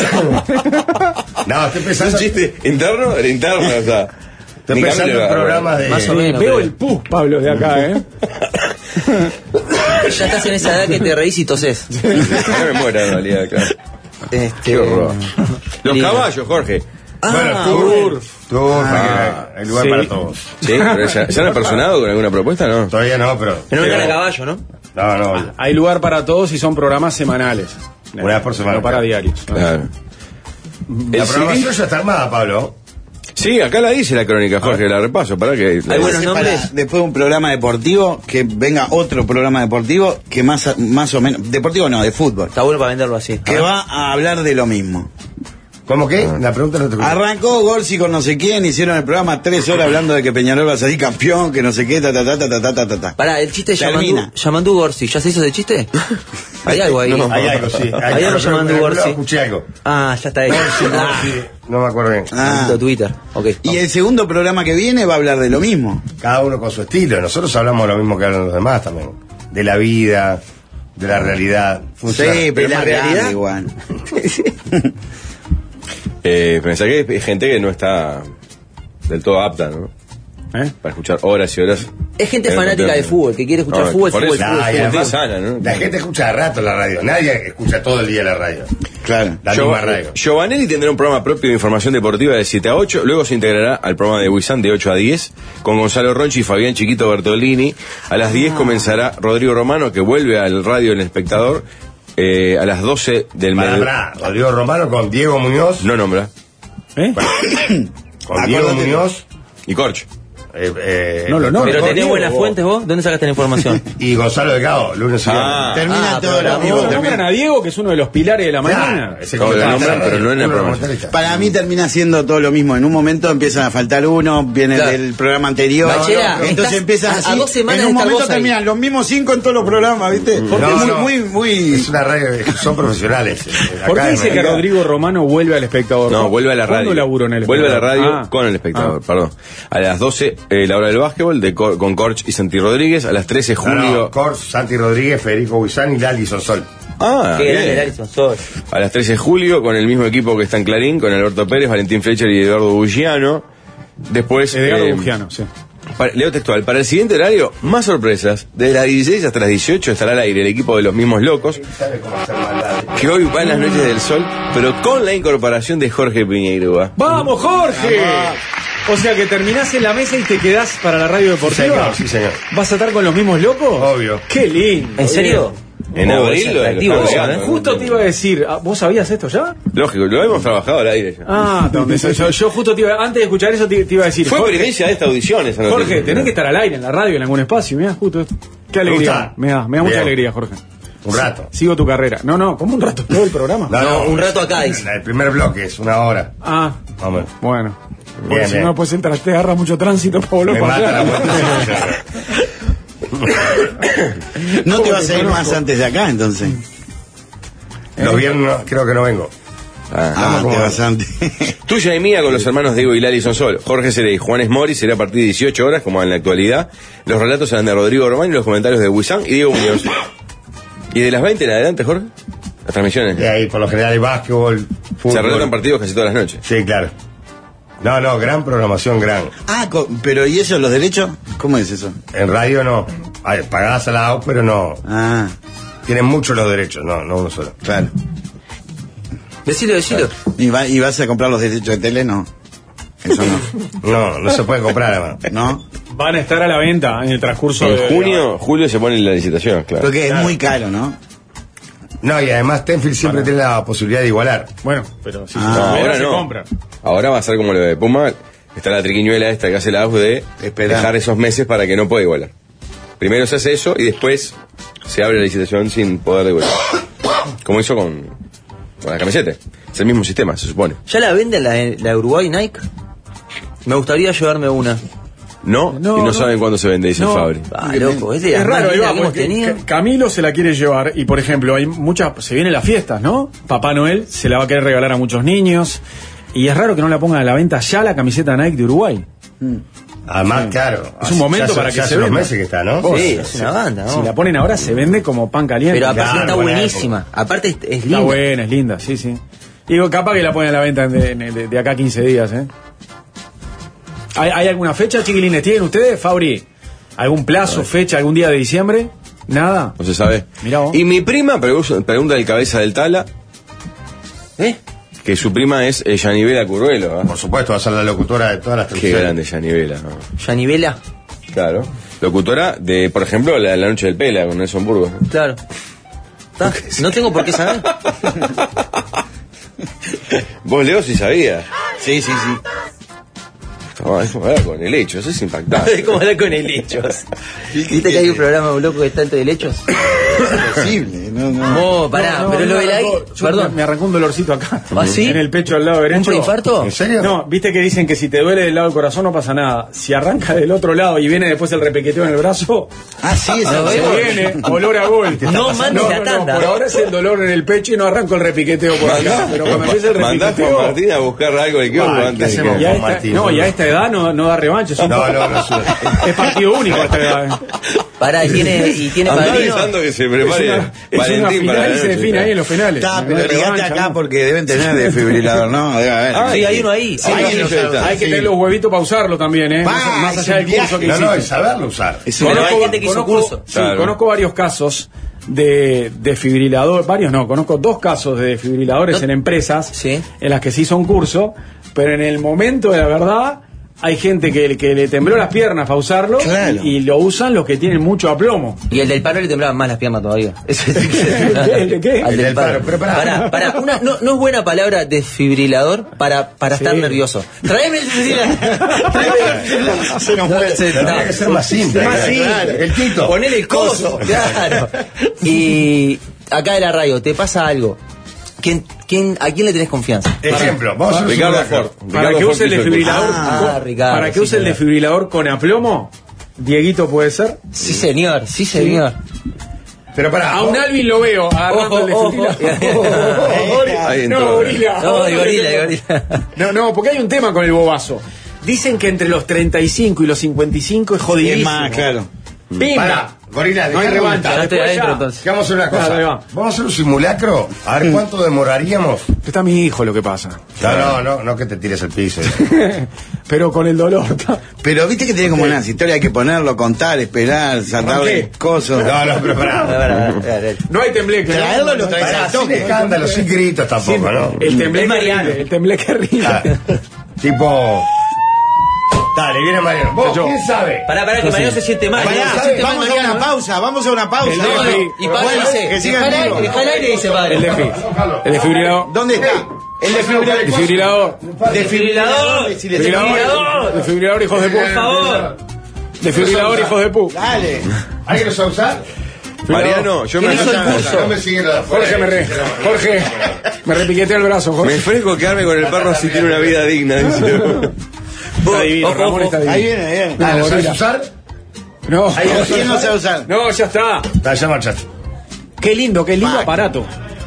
E: No, estoy
A: ¿Es
E: pensando,
A: un chiste interno? Era interno, o sea.
E: estoy
A: ni
E: pensando
A: cambio
E: en
A: de-
E: programas de...
C: Más o
B: Sí,
C: menos,
B: veo
C: creo.
B: el pus, Pablo, de acá, eh.
C: Ya estás en esa edad que te reís y tosés.
A: No me muera en realidad, claro.
C: Este,
A: Qué horror. Los
C: Lindo.
A: caballos, Jorge.
E: Bueno,
C: Ah,
E: Turf. Turf,
A: Ah,
E: hay lugar
B: sí.
E: para todos.
A: ¿Sí? ¿Pero ya, ¿Se han apersonado con alguna propuesta, no?
E: Todavía no, pero...
C: pero no gana caballo, ¿no?
E: No, no.
B: Hay lugar para todos y son programas semanales.
E: Una vez por semana.
B: No para diarios.
A: Claro.
E: La
A: El
E: programación
A: ciclismo-
E: ya está armada, Pablo.
A: Sí, acá la dice la crónica, Jorge, la repaso, para que...
C: Hay buenos
D: Para-
C: nombres.
D: después de un programa deportivo, que venga otro programa deportivo, que más, más o menos, deportivo no, de fútbol,
C: Está bueno para venderlo así.
D: que va a hablar de lo mismo.
E: ¿Cómo que? La pregunta no te escuché.
D: Arrancó Gorsi con no sé quién, hicieron el programa tres horas hablando de que Peñarol va a salir campeón, que no sé qué, ta ta ta ta ta ta ta ta ta.
C: Pará, el chiste de
D: Termina.
C: Yamandu, Yamandu Gorsi, ¿ya se hizo ese chiste? Hay algo ahí.
A: No.
E: Hay algo, sí.
C: Hay algo llamando
E: en algún
C: Gorsi.
E: lado escuché algo.
C: Ah, ya está ahí.
E: Gorsi,
C: Ah,
E: Gorsi, no me acuerdo bien.
D: Ah.
C: maldito Twitter. Ok.
D: Y el segundo programa que viene va a hablar de lo mismo.
E: Cada uno con su estilo. Nosotros hablamos lo mismo que hablan los demás también. De la vida, de la realidad. Funciona.
D: Sí, pero
C: ¿De la
D: más grande
C: realidad?
D: igual.
A: Eh, pensá que hay gente que no está del todo apta, ¿no?
B: ¿Eh?
A: Para escuchar horas y horas.
C: Es gente
A: Eh,
C: fanática
A: no,
C: de fútbol, que quiere escuchar
A: no,
C: fútbol,
A: por
C: fútbol,
A: eso.
C: fútbol,
E: Nah, y
C: fútbol.
E: además,
A: sana, ¿no?
E: La gente escucha de rato la radio. Nadie escucha todo el día la radio.
D: Claro.
E: La
A: Giov-
E: misma radio.
A: Giovanelli tendrá un programa propio de información deportiva de siete a ocho, luego se integrará al programa de Wisan de ocho a diez, con Gonzalo Ronchi y Fabián Chiquito Bertolini. A las diez comenzará Rodrigo Romano, que vuelve al radio El Espectador, eh, a las doce del
E: Para,
A: mediodía.
E: para, Rodrigo Romano con Diego Muñoz.
A: No nombra.
B: ¿Eh?
E: Con Diego
D: Acordate.
E: Muñoz.
A: Y Corch.
E: Eh, eh,
B: No, no, no.
C: Pero
B: Diego,
C: tenés buenas
B: vos.
C: fuentes vos, ¿dónde sacaste la información?
E: Y Gonzalo Delgado, lunes y viernes.
A: Ah,
D: Termina
C: Ah,
D: todo
C: pero
D: lo
C: la-
D: mismo.
B: No, nombran a Diego, que es uno de los pilares de la
E: Claro,
B: mañana.
E: ese
A: Como lo
E: comentarista,
A: nombran, pero no en el
E: uno
A: programa.
E: comentarista.
D: Para mí termina siendo todo lo mismo. En un momento empiezan a faltar uno, viene
C: Claro.
D: del programa anterior.
C: Bachera,
D: entonces
C: estás
D: empiezan
C: a-
D: así.
C: a dos semanas
D: en
C: de
D: un
C: estar
D: momento
C: vos ahí.
D: terminan los mismos cinco en todos los programas, ¿viste? Porque
E: No,
D: es muy,
E: no.
D: muy, muy.
E: Es una radio, son profesionales.
B: ¿Por
E: Acá
B: qué
E: en
B: dice que
E: realidad-
B: Rodrigo Romano vuelve al Espectador?
A: No, vuelve a la radio.
B: ¿Cuándo laburó en el
A: Vuelve a la
B: Espectador?
A: radio
B: Ah.
A: con el espectador,
B: Ah.
A: perdón. A las doce, eh, la hora del básquetbol de Cor- con Corch y Santi Rodríguez. A las trece,
E: No,
A: Julio.
E: no, Cors, Santi Rodríguez, Federico Huizán y Lali Sonsol.
A: Ah,
C: Qué grande
A: bien.
C: el Alison Sol.
A: A las trece de julio, con el mismo equipo que está en Clarín, con Alberto Pérez, Valentín Fletcher y Eduardo Bugiano. Después,
B: Edgardo
A: eh,
B: Bugiano, sí.
A: para- leo textual, para el siguiente horario, más sorpresas. Desde las dieciséis hasta las dieciocho estará al aire el equipo de los mismos locos,
E: ¿Sabe cómo hacer maldad?
A: que hoy va en las noches del sol, pero con la incorporación de Jorge Piñeiro.
B: ¡Vamos, Jorge! O sea que terminás en la mesa y te quedás para la radio deportiva.
E: Sí, señor, sí, señor.
B: ¿Vas a estar con los mismos locos?
E: Obvio.
B: ¡Qué lindo!
C: ¿En serio?
A: En
C: Oh,
A: abril
C: es
A: lo
C: atractivo
A: lo
C: eso,
A: están
C: ¿eh?
A: regando.
B: Justo te iba a decir, ah, ¿vos sabías esto ya?
A: Lógico, lo hemos trabajado al aire ya.
B: Ah, donde yo, yo, yo justo te iba, antes de escuchar eso te, te iba a decir,
A: Fue
B: Jorge,
A: primicia de esta audición esa noticia.
B: Jorge, tenés que estar al aire en la radio, en algún espacio, mirá, justo esto. Qué
E: gusta?
B: alegría, me da, me da mucha
E: Bien.
B: alegría, Jorge.
E: Un rato.
B: Sigo tu carrera. No, no, ¿cómo un rato? Todo el programa.
E: No,
C: No, un rato acá, dice.
E: El primer bloque es una hora.
B: Ah,
E: Vamos.
B: bueno. Porque
E: Bien,
B: si
E: bien.
B: no, pues entra, te agarra mucho tránsito para volver
E: Me
B: para
E: mata la
B: atrás.
E: vuelta.
D: No te
B: ¿Cómo
D: vas
B: te
D: a ir
B: conozco?
D: más antes de acá, entonces.
E: Los viernes no- creo que no vengo.
A: Ah.
D: Ah,
E: como-
D: te vas antes.
A: Tuya y mía con los hermanos Diego y Lali Sonsol. Jorge Seré y Juanes Mori será a partir de dieciocho horas, como en la actualidad. Los relatos serán de Rodrigo Román y los comentarios de Wisan y Diego Muñoz. ¿Y de las veinte en adelante, Jorge? Las transmisiones.
E: Y ahí por lo general hay básquetbol, fútbol.
A: Se relatan partidos casi todas las noches.
E: Sí, claro. No, no, gran programación, gran.
D: Ah, co- pero ¿y eso, los derechos? ¿Cómo es eso?
E: En radio no. Ay, pagás a la A U, pero no.
D: Ah,
E: Tienen muchos los derechos, no, no uno solo.
D: claro.
C: Decilo, decilo.
D: ¿Y, va- y vas a comprar los derechos de tele? No. Eso no.
E: No, no se puede comprar, hermano.
D: ¿No?
B: Van a estar a la venta en el transcurso
A: En
B: de
A: junio, julio se pone la licitación, claro.
D: Porque es muy caro, ¿no?
E: No, y además Tenfield siempre tiene la posibilidad de igualar.
B: Bueno, pero si
D: Ah,
B: se
A: No,
B: pudiera,
A: ahora
B: se
A: no.
B: compra.
A: Ahora va a ser como lo de Puma. Está la triquiñuela esta que hace la A U de
D: Esperá.
A: dejar esos meses para que no pueda igualar. Primero se hace eso y después se abre la licitación sin poder igualar. Como hizo con, con la camiseta. Es el mismo sistema, se supone.
C: ¿Ya la venden la, la Uruguay Nike? Me gustaría llevarme una.
A: No,
B: No,
A: y no,
B: no.
A: saben cuándo se vende, dice
B: No.
A: el Fabri.
C: Ah, loco, es de
B: Es
C: las
B: raro,
C: más
B: ahí
C: lindas
B: va,
C: que hemos
B: porque
C: tenido.
B: Ca- Camilo se la quiere llevar y, por ejemplo, hay muchas, se vienen las fiestas, ¿no? Papá Noel se la va a querer regalar a muchos niños y es raro que no la pongan a la venta ya la camiseta Nike de Uruguay.
E: Además, claro.
B: Es un momento
E: ya hace-
B: para que
E: ya
B: se
E: hace unos
B: venda.
E: meses que está, ¿no?
C: Sí, es una banda, ¿no?
B: Si la ponen ahora se vende como pan caliente.
C: Pero aparte
E: Claro,
C: está
E: buena
C: buenísima. Aparte es, es
B: Está
C: linda.
B: buena, es linda, sí, sí. Digo, capaz que la ponen a la venta de, de- de acá a quince días, ¿eh? ¿Hay, hay alguna fecha, chiquilines? ¿Tienen ustedes, Fabri? ¿Algún plazo, fecha, algún día de diciembre? ¿Nada?
A: No se sabe.
B: Mirá vos.
A: Y mi prima pregu- pregunta al cabeza del Tala,
C: ¿Eh?
A: que su prima es eh, Yanivela Curvelo. ¿eh?
E: Por supuesto, va a ser la locutora de todas las
A: Qué
E: televisiones.
A: grande Yanivela, ¿no?
C: Yanivela.
A: Claro. Locutora de, por ejemplo, la, la Noche del Pela con Nelson Burgos. ¿no?
C: Claro. ¿Está? No tengo por qué saber.
A: Vos, Leo, sí sabías.
D: Sí, sí, sí.
A: No, es como hablar con el hecho, eso es impactante.
C: Es como hablar con helechos. ¿Viste que hay un programa un loco que está entre helechos?
D: Es imposible. No, no.
C: No, pará,
B: No, no,
C: pero
B: me
C: lo de la
B: arrancó- yo
C: Perdón.
B: Me, me arrancó un dolorcito acá.
C: ¿Ah, sí?
B: En el pecho al lado derecho.
C: ¿Un preinfarto?
E: ¿En serio?
B: No, viste que dicen que si te duele del lado del corazón no pasa nada. Si arranca del otro lado y viene después el repequeteo en el brazo,
D: Ah, sí, esa
C: No,
B: se
C: veo.
B: viene olor a gol.
C: No mandes la tanda.
B: Por ahora es el dolor en el pecho y no arranco el repiqueteo por acá. Pero cuando empiece el
A: Mandá a Juan
B: repiqueteo.
A: Martín a buscar algo de kiosco
E: Ay,
A: antes
E: ¿qué
A: de
E: hacemos?
A: que...
B: Y a
E: Juan
B: esta,
E: Martín,
B: no, y a
E: boludo.
B: esta edad no, no da revancha. Es, un-
E: No, no, no.
B: es partido único a esta edad. ¿eh?
C: Pará, y tiene, y tiene
A: Andá
C: padrino.
A: avisando que se
B: Es
A: prepare
B: una, es una
A: Valentín
B: final
A: para
B: y
A: la
B: se
A: noche,
B: define
A: claro.
B: ahí en los finales.
D: Está,
B: No
D: pero
B: hay
D: ligate
B: revancha,
D: acá
B: ¿no?
D: porque deben tener desfibrilador, ¿no? Debe haber.
A: Ah,
C: Sí, hay uno ahí.
A: Sí,
C: Hay
A: sí,
C: uno.
A: sí, está.
B: Hay que
D: Sí.
B: tener los huevitos para usarlo también, ¿eh?
D: Va,
B: más, más
D: es
B: allá
D: un
B: del curso que
E: No,
B: hiciste.
E: no, es saberlo usar.
D: Es
C: Pero
D: una-
C: hay gente que hizo
B: conozco-
C: curso.
B: sí,
A: Claro.
B: conozco varios casos de desfibrilador, varios no, conozco dos casos de desfibriladores
C: No-
B: en empresas
C: Sí.
B: en las que se hizo un curso, pero en el momento de la verdad hay gente que, que le tembló las piernas para usarlo
D: Claro.
B: y, y lo usan los que tienen mucho aplomo.
C: Y el del paro le temblaban más las piernas todavía. Eso es-
B: ¿El de qué?
C: Al
E: El
C: del
E: del
C: paro.
E: paro, pero pará.
C: Pará, pará, una- no, no es buena palabra desfibrilador para, para
B: Sí.
C: estar nervioso. Tráeme el desfibrilador. Tráeme-
D: Se nos muere.
C: Se-
E: Tendría
C: no.
E: que ser más simple.
C: Más
E: Claro.
C: simple.
E: El Tito.
C: Ponele el coso. Claro. Y acá de la radio, ¿te pasa algo? ¿Quién, quién, ¿A quién le tenés confianza?
E: Ejemplo, vamos a hacer un
A: Ricardo
E: simulacro.
A: Ford.
B: Para
A: Ricardo
B: que
A: Ford
B: use el
A: hizo curso.
B: desfibrilador,
C: Ah,
B: con-
C: Ricardo,
B: para que
C: sí,
B: use el
C: señor.
B: desfibrilador con aplomo, Dieguito puede ser.
C: Sí, señor, sí, señor.
E: Pero pará.
B: A un Alvin lo veo agarrando
C: Ojo,
B: el
C: ojo.
B: desfibrilador.
A: Ahí entró.
B: No, gorila.
C: No, el gorila, el gorila.
B: No, no, porque hay un tema con el bobazo. Dicen que entre los treinta y cinco y los cincuenta y cinco es jodidísimo.
D: Es más, claro.
B: ¡Pimba!
E: Pará, gorila,
B: No hay
E: dejá
B: revancha.
C: Ya estoy
B: después
C: adentro,
B: ya.
C: entonces.
E: Que vamos a hacer una cosa.
B: Claro, ahí va.
E: Vamos a hacer un simulacro. A ver cuánto demoraríamos.
B: Está mi hijo lo que pasa.
E: No, no, no, no que te tires al piso.
B: Pero con el dolor.
D: Pero viste que tiene como unas historias, hay que ponerlo, contar, esperar, saltarle
B: qué?
D: cosas.
E: No, no, pero pará.
C: Pará, pará, pará.
B: No hay tembleque. ¿no?
D: Traerlo lo traes
E: Pará,
D: al
E: sin
D: toque.
E: escándalo, sin gritos tampoco, ¿no?
B: El tembleque
C: Es Mariano.
B: ríe, el tembleque ríe.
E: Ah, tipo. Dale, viene Mariano. ¿Vos
B: Yo.
E: quién sabe?
C: Pará, pará, que Mariano se siente mal.
D: Pará,
C: Se siente mal,
D: vamos a
C: Mariano,
D: una
C: ¿eh?
D: pausa, vamos a una pausa.
B: El
C: No, no,
B: Defi.
C: y padre
D: Bueno,
C: dice,
D: que siga
C: dejá el
D: vivo.
C: aire, dejá el aire, dice padre.
B: El defi. El desfibrilador.
D: ¿Dónde está? El desfibrilador.
B: Desfibrilador.
C: Desfibrilador.
B: Desfibrilador. Desfibrilador, hijos de
C: Por
B: puta.
C: favor.
B: Desfibrilador, hijos de puta.
D: Dale.
E: ¿Alguien lo sabe usar?
A: Mariano, yo me,
C: ¿Quién hizo el curso?
E: No me siguen la
B: Jorge me re, Jorge, me repiquetea el brazo,
A: me
B: Jorge.
A: ofrezco quedarme con el perro si tiene una vida digna. Dice.
B: Está divino,
C: Ojo,
B: Ramón
C: ojo.
B: está divino.
D: Ahí viene, ahí viene.
E: Ah, ¿lo sabes
B: gorila.
E: usar?
B: No,
D: ¿Quién no sabe usar?
B: no, ya está.
E: Dale, ya marchaste.
B: Qué lindo, qué lindo
D: Va.
B: aparato.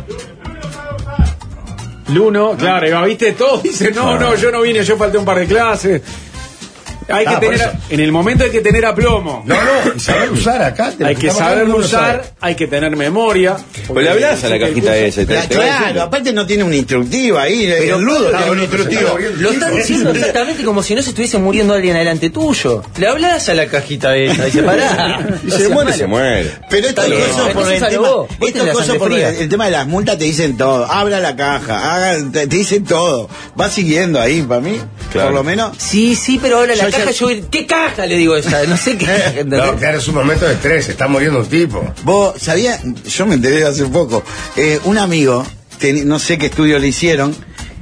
B: Luno, claro, Eva, viste, todos dicen, no, no, yo no vine, yo falté un par de clases. Hay
E: Ah,
B: que
E: por
B: tener,
E: eso.
B: en el momento hay que tener aplomo.
E: No, no, y saber usar acá. te lo
B: Hay que
E: explicamos
B: saberlo
E: todo el mundo
B: usar,
E: sabe.
B: hay que tener memoria.
A: Pues le hablas a la cajita esa. y te-
D: La-
A: te va
D: Claro,
A: diciendo.
D: aparte no tiene un instructivo ahí. El Ludo tiene un instructivo.
C: Lo están diciendo exactamente como si no se estuviese muriendo alguien adelante tuyo. Le hablas a la cajita esa, dice, pará.
A: Y se muere, se muere.
D: Pero estos
C: Está bien,
D: cosas por el
C: entonces
D: tema,
C: algo vos, vos
D: estos
C: tenés la
D: cosas
C: sangre
D: por el,
C: fría.
D: el tema de las multas te dicen todo. Abra la caja, haga, te, te dicen todo. Va siguiendo ahí, para mí,
A: Claro.
D: por lo menos.
C: Sí, sí, pero ahora la
D: Yo ya-
C: caja, yo, ¿qué caja? Le digo esa, no sé qué. ¿entendés?
E: No, claro, es un momento de estrés, está muriendo un tipo.
D: Vos, ¿sabías? Yo me enteré hace poco. Eh, un amigo, teni- no sé qué estudio le hicieron,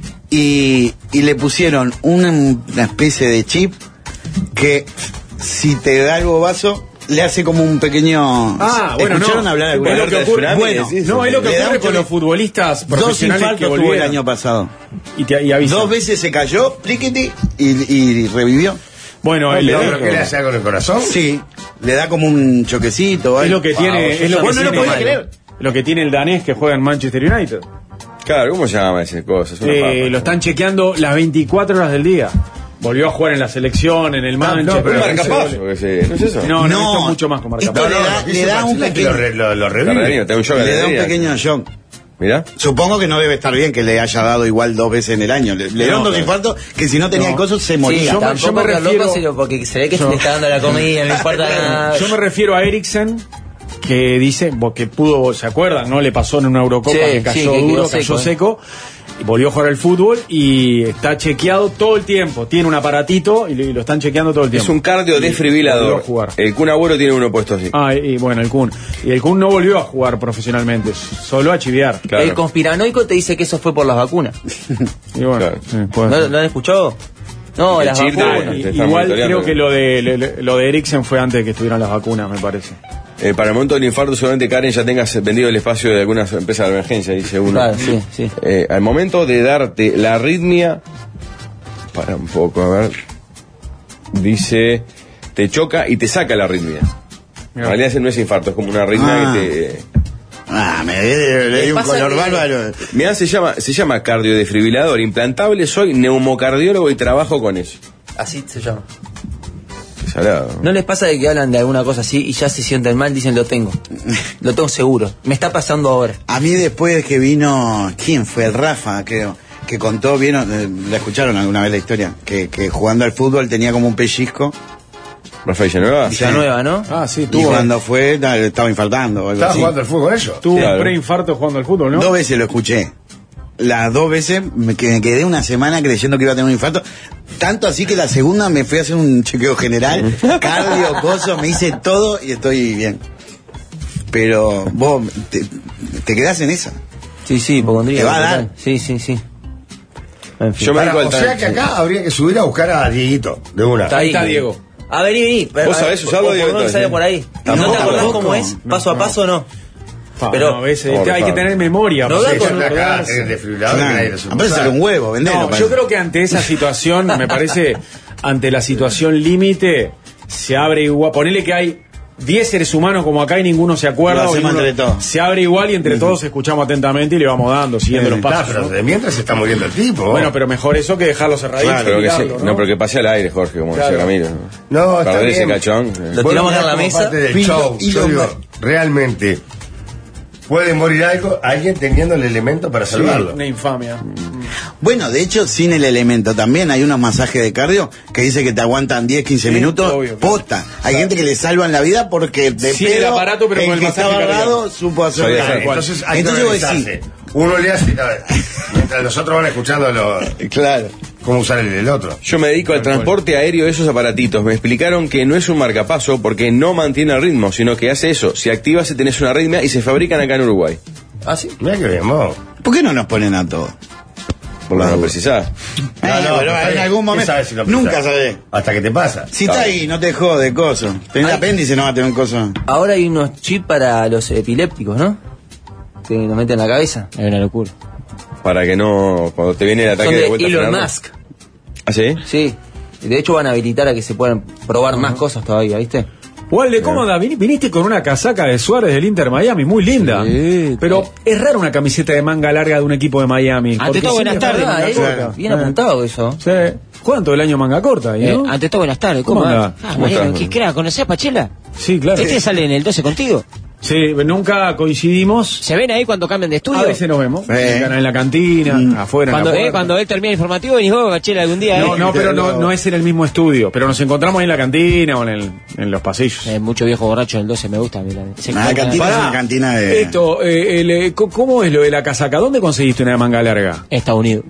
D: y, y le pusieron una, una especie de chip que si te da el bobazo, le hace como un pequeño...
B: Ah, bueno,
D: ¿Escucharon
B: no.
D: hablar alguna
B: Es lo
D: vez?
B: que ocurre,
A: Tsunami,
D: bueno,
A: decís,
B: no, es lo que
D: le da
B: ocurre
D: un
B: con
D: tele-
B: los futbolistas
D: Dos
B: profesionales que
D: infartos tuvo el
B: volvieron.
D: año pasado.
B: Y, te, y avisan.
D: Dos veces se cayó, pliquiti, y, y revivió.
B: Bueno, el
E: ¿Pero
B: el-
E: qué le hace algo en el corazón?
D: Sí, le da como un choquecito.
B: es
D: algo.
B: lo que tiene, es lo que
D: Vos no lo
B: tiene-
D: podés creer.
B: lo que tiene el danés que juega en Manchester United.
A: Claro, ¿cómo se llama esa cosa? Es una
B: Eh,
A: papa.
B: lo están chequeando las veinticuatro horas del día. Volvió a jugar en la selección, en el Manchester.
A: Un
E: pero
A: marcapaso, que se- ¿no es eso?
B: No, no,
D: No,
B: esto es mucho más con
D: esto
B: marcapaso.
D: le da-
E: dice
D: le da un
E: Marcela que
D: pequeño-
E: Lo, re- lo, lo
A: La
E: revive.
A: realidad, te da un shock de
D: Le da un
A: alegría.
D: pequeño shock.
A: Mirá.
D: Supongo que no debe estar bien que le haya dado igual dos veces en el año. Le, le dieron
B: No,
D: dos
B: no.
D: infartos que si no tenía
B: No.
D: el coso se
C: Sí,
D: moría.
B: yo me-
C: tampoco
B: me
C: que
B: refiero-
C: loco, sino porque se ve que
B: Yo-
C: se le está dando la comida, no le importa nada.
B: Yo me refiero a Eriksen, que dice, porque pudo, ¿se acuerdan? ¿No? Le pasó en una Eurocopa
C: Sí,
B: que
C: sí,
B: cayó
C: que quedó
B: duro,
C: seco,
B: cayó
C: eh.
B: seco, y volvió a jugar al fútbol y está chequeado todo el tiempo. Tiene un aparatito y lo, y lo están chequeando todo el tiempo.
A: Es un cardio
B: Volvió
A: desfibrilador.
B: a jugar.
A: El Kun Agüero tiene uno puesto así.
B: Ah, y, y bueno, el Kun. Y el Kun no volvió a jugar profesionalmente, solo a chiviar.
A: Claro.
C: El conspiranoico te dice que eso fue por las vacunas.
B: Y bueno,
A: Claro.
B: sí, puede
C: ¿No,
B: ser.
C: ¿No han escuchado? No,
A: El
C: las
A: chip de-
C: vacunas.
B: Y-
A: te están
B: igual
A: monitoreando.
B: creo que lo de le- lo de Eriksen fue antes de que estuvieran las vacunas, me parece.
A: Eh, para el momento del infarto, seguramente Karen ya tengas vendido el espacio de algunas empresas de emergencia, dice uno.
C: Claro, sí, sí.
A: Eh, al momento de darte la arritmia, para un poco, a ver, dice, te choca y te saca la arritmia. En
B: Mirá.
A: realidad ese no es infarto, es como una arritmia
D: Ah.
A: que te...
D: Ah, me le, le di un
C: Pasa
D: color
C: que-
D: bárbaro.
A: Mirá, se llama, se llama cardiodefibrilador implantable, soy neumocardiólogo y trabajo con eso.
C: Así se llama.
A: Qué salado.
C: ¿No les pasa de que hablan de alguna cosa así y ya se sienten mal? Dicen, lo tengo. Lo tengo seguro. Me está pasando ahora.
D: A mí después de que vino, ¿quién fue? El Rafa, creo, que contó, ¿vieron? Eh, ¿La escucharon alguna vez la historia? Que, que jugando al fútbol tenía como un pellizco.
A: Rafael Villanueva.
C: Villanueva, ¿no?
B: Ah, sí,
D: Y
B: tuvo,
D: cuando fue, ta- estaba infartando o algo
E: ¿Estaba
D: así.
E: jugando al fútbol con ellos?
B: tuvo
A: Claro.
B: un preinfarto jugando al fútbol, ¿no?
D: Dos veces lo escuché. Las dos veces me que- me quedé una semana creyendo que iba a tener un infarto. Tanto así que la segunda me fui a hacer un chequeo general, cardio, coso, me hice todo y estoy bien. Pero vos te, te quedás en esa.
C: Sí, sí, hipocondría.
D: Te va a
C: total.
D: dar.
C: Sí, sí, sí. En fin.
A: Yo me
E: Para,
A: dedico al
E: o sea
A: tan-
E: que acá habría que subir a buscar a Dieguito, de una.
B: Ahí está Diego.
C: A ver, vení, vení.
A: ¿Vos sabés usarlo,
C: ¿Por
A: Diego,
C: dónde
A: entonces?
C: sale por ahí? ¿No
D: No,
C: te acordás
D: tampoco.
C: cómo es? Paso a paso, no.
B: Pa,
C: Pero-
B: no, a veces
A: Pobre
B: hay que
A: Pablo.
B: tener memoria.
C: No
B: para
C: da
E: Sí,
C: con
E: yo acá
C: un-
E: en el desfibrilador que nadie lo supo
D: Aparte
E: usar.
D: sale un huevo, vendelo.
B: No,
D: parece.
B: yo creo que ante esa situación, me parece, ante la situación límite, se abre igual. Ponele que hay diez seres humanos como acá y ninguno se acuerda.
D: Lo
B: o
D: hacemos
B: ninguno-
D: entre todos.
B: Se abre igual y entre todos escuchamos atentamente y le vamos dando, siguiendo los
E: Ah,
B: pasos.
E: pero
B: ¿no?
E: de mientras se está muriendo el tipo.
B: Bueno, pero mejor eso que dejarlo cerradito.
A: Claro, pero
B: y
A: que sí.
B: tirarlo,
A: No, pero que pase al aire, Jorge, como
B: Claro.
A: decía Ramiro.
E: No, está
A: Perder ese
E: bien.
A: cachón.
C: Lo
E: Vos
C: tiramos
E: mirás
C: en la
E: como
C: mesa.
E: parte del
D: Y lo-
E: show.
D: y
E: Yo
D: lo
E: digo,
D: ma-
E: realmente, puede morir algo, alguien teniendo el elemento para
B: Sí,
E: salvarlo.
B: una infamia.
D: Bueno, de hecho, sin el elemento también hay unos masajes de cardio que dice que te aguantan diez, quince
B: Sí,
D: minutos.
B: obvio, claro.
D: Posta. Hay gente que le salvan la vida porque de
B: Sin el
D: pedo,
B: aparato, pero con el
D: que
B: masaje
D: estaba al
B: cardíaco.
D: lado supo hacer
A: Sabía
D: nada.
A: hacer.
E: Entonces hay
D: Entonces
E: que
D: vos decís,
E: organizarse. Uno le hace, a ver, mientras los otros van escuchando lo-
D: claro.
E: cómo usar el, el otro.
A: Yo me dedico al transporte aéreo de esos aparatitos. Me explicaron que no es un marcapaso porque no mantiene el ritmo, sino que hace eso. Si activas, tenés una arritmia y se fabrican acá en Uruguay.
C: Ah, sí.
E: Mira que bien, vos.
D: ¿Por qué no nos ponen a todos?
A: Por lo no precisás.
D: Eh,
E: No,
D: pero
E: está
D: en
E: bien.
D: algún
E: ¿Qué
D: momento.
E: sabes si lo
D: Nunca
E: pensás?
D: sabés.
E: Hasta que te pasa.
D: Si está ahí, no te jode, coso. Tenés
C: Ay.
D: apéndice, no va a tener un coso.
C: Ahora hay unos chips para los epilépticos, ¿no? Que nos meten en la cabeza. Es una locura.
A: Para que no, cuando te viene el ataque
C: Son
A: de,
C: de
A: vuelta a
C: Elon
A: frenarlo.
C: Musk.
A: ¿Ah, sí?
C: Sí. De hecho van a habilitar a que se puedan probar más cosas todavía, ¿viste?
B: Walde, ¿cómo anda? Vin- Viniste con una casaca de Suárez del Inter Miami, muy linda.
C: Sí.
B: Pero es raro una camiseta de manga larga de un equipo de Miami.
G: Ante
B: porque
G: todo, buenas
B: siempre
G: tardes,
B: es manga
C: Ah,
B: corta.
C: eh, bien
B: Eh.
C: apuntado eso.
B: Sí. Juegan todo el año manga corta, ahí,
G: Eh,
B: ¿no?
G: ante todo, buenas tardes.
B: ¿Cómo
G: ¿Cómo,
B: anda?
G: anda? Ah,
A: ¿Cómo
G: Mariano,
A: estás?
G: ¿qué crack? ¿Conocés a Pachela?
B: Sí, claro.
G: ¿Este sale en el doce contigo?
B: Sí, nunca coincidimos.
G: ¿Se ven ahí cuando cambian de estudio?
B: A veces nos vemos.
D: Eh.
B: En la cantina, afuera.
G: Cuando,
B: en la
G: eh,
B: puerta.
G: cuando él termina el informativo, venís vos, Pachela, algún día.
B: No,
G: eh?
B: no, pero no, no es en el mismo estudio. Pero nos encontramos ahí en la cantina o en, el, en los pasillos.
G: Eh, mucho viejo borracho del doce, me gusta. Mira, se
D: Ah,
G: encuentra-
D: cantina.
B: Pará,
D: es una cantina de-
B: Esto, eh, el, eh, co- ¿cómo es lo de la casaca? ¿Dónde conseguiste una de manga larga?
G: Estados Unidos.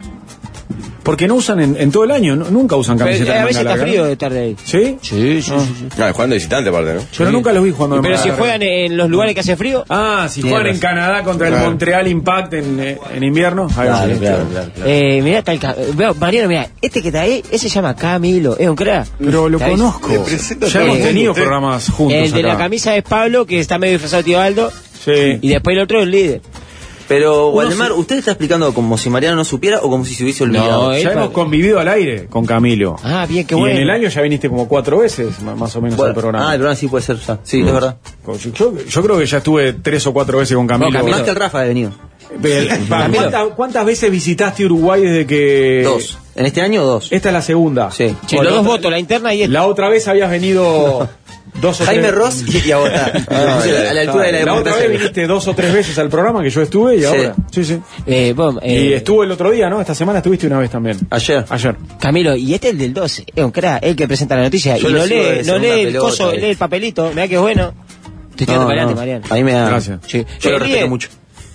B: Porque no usan en, en todo el año, no- nunca usan
G: Pero,
B: camiseta
G: eh,
B: de
G: a
B: manga
G: veces está
B: larga.
G: frío
B: ¿no?
G: de tarde ahí.
B: ¿Sí?
G: Sí, sí,
B: Ah.
G: sí, sí.
A: Ah, jugando de visitante aparte, ¿no?
B: Pero nunca los vi jugando de
G: Pero
B: manga
G: si
B: larga.
G: juegan en los lugares que hace frío.
B: Ah, si
C: Tienes
B: juegan en
C: razón.
B: Canadá contra el
D: Claro.
B: Montreal Impact en, eh, en invierno. Ahí va.
C: Claro, claro, claro. claro.
G: Eh, mirá, tal ca- veo, Mariano, mirá, este que está ahí, ese se llama Camilo, es un crack.
B: Pero lo
G: ¿Sabés?
B: conozco.
D: Le presento a
B: Ya
D: todo
B: hemos
D: el
B: tenido
D: mundo,
B: programas juntos
G: El de
B: acá.
G: la camisa es Pablo, que está medio disfrazado de tío Aldo,
B: Sí.
G: y después el otro es el líder.
C: Pero,
B: Uno
C: Waldemar,
B: se-
C: ¿usted está explicando como si Mariano no supiera o como si se hubiese olvidado?
G: No, eh.
B: Ya
G: Epa.
B: hemos convivido al aire con Camilo.
G: Ah, bien, qué
B: y
G: bueno.
B: en el año ya viniste como cuatro veces, ma- más o menos,
C: Bueno,
B: al programa.
C: ah, el programa sí puede ser ya. Sí, es verdad.
B: Yo, yo- yo creo que ya estuve tres o cuatro veces con Camilo.
G: No, Camilo.
C: Más que el Rafa ha venido.
B: Del- pa,
G: Camilo.
B: ¿cuántas, cuántas veces visitaste Uruguay desde que...?
C: Dos. ¿En este año dos?
B: Esta es la segunda.
C: Sí.
G: Sí,
B: O
G: los
B: la
G: dos
B: otra-
G: votos, la interna y el...
B: La otra vez habías venido dos o
C: Jaime
B: tres...
C: Ross y, y ahora.
A: Ah,
C: a la altura de la
B: La otra vez
C: democracia.
B: viniste dos o tres veces al programa que yo estuve y
C: Sí.
B: ahora... Sí, sí.
G: Eh, vos, eh,
B: Y estuvo el otro día, ¿no? Esta semana estuviste una vez también.
C: Ayer.
B: Ayer.
G: Camilo, y este es el del doce, es un crack, el que presenta la noticia.
C: Yo
G: y
C: lo
G: no
C: sigo de
G: lee, no
C: segunda
G: lee el
C: pelota,
G: coso,
C: eh.
G: lee el papelito, mirá que es bueno. Estoy tirando
C: No,
G: para adelante,
C: no.
G: Mariano.
C: A mí me da.
B: Gracias.
G: Sí.
C: Yo lo
G: Eh,
C: respeto
G: líder,
C: mucho.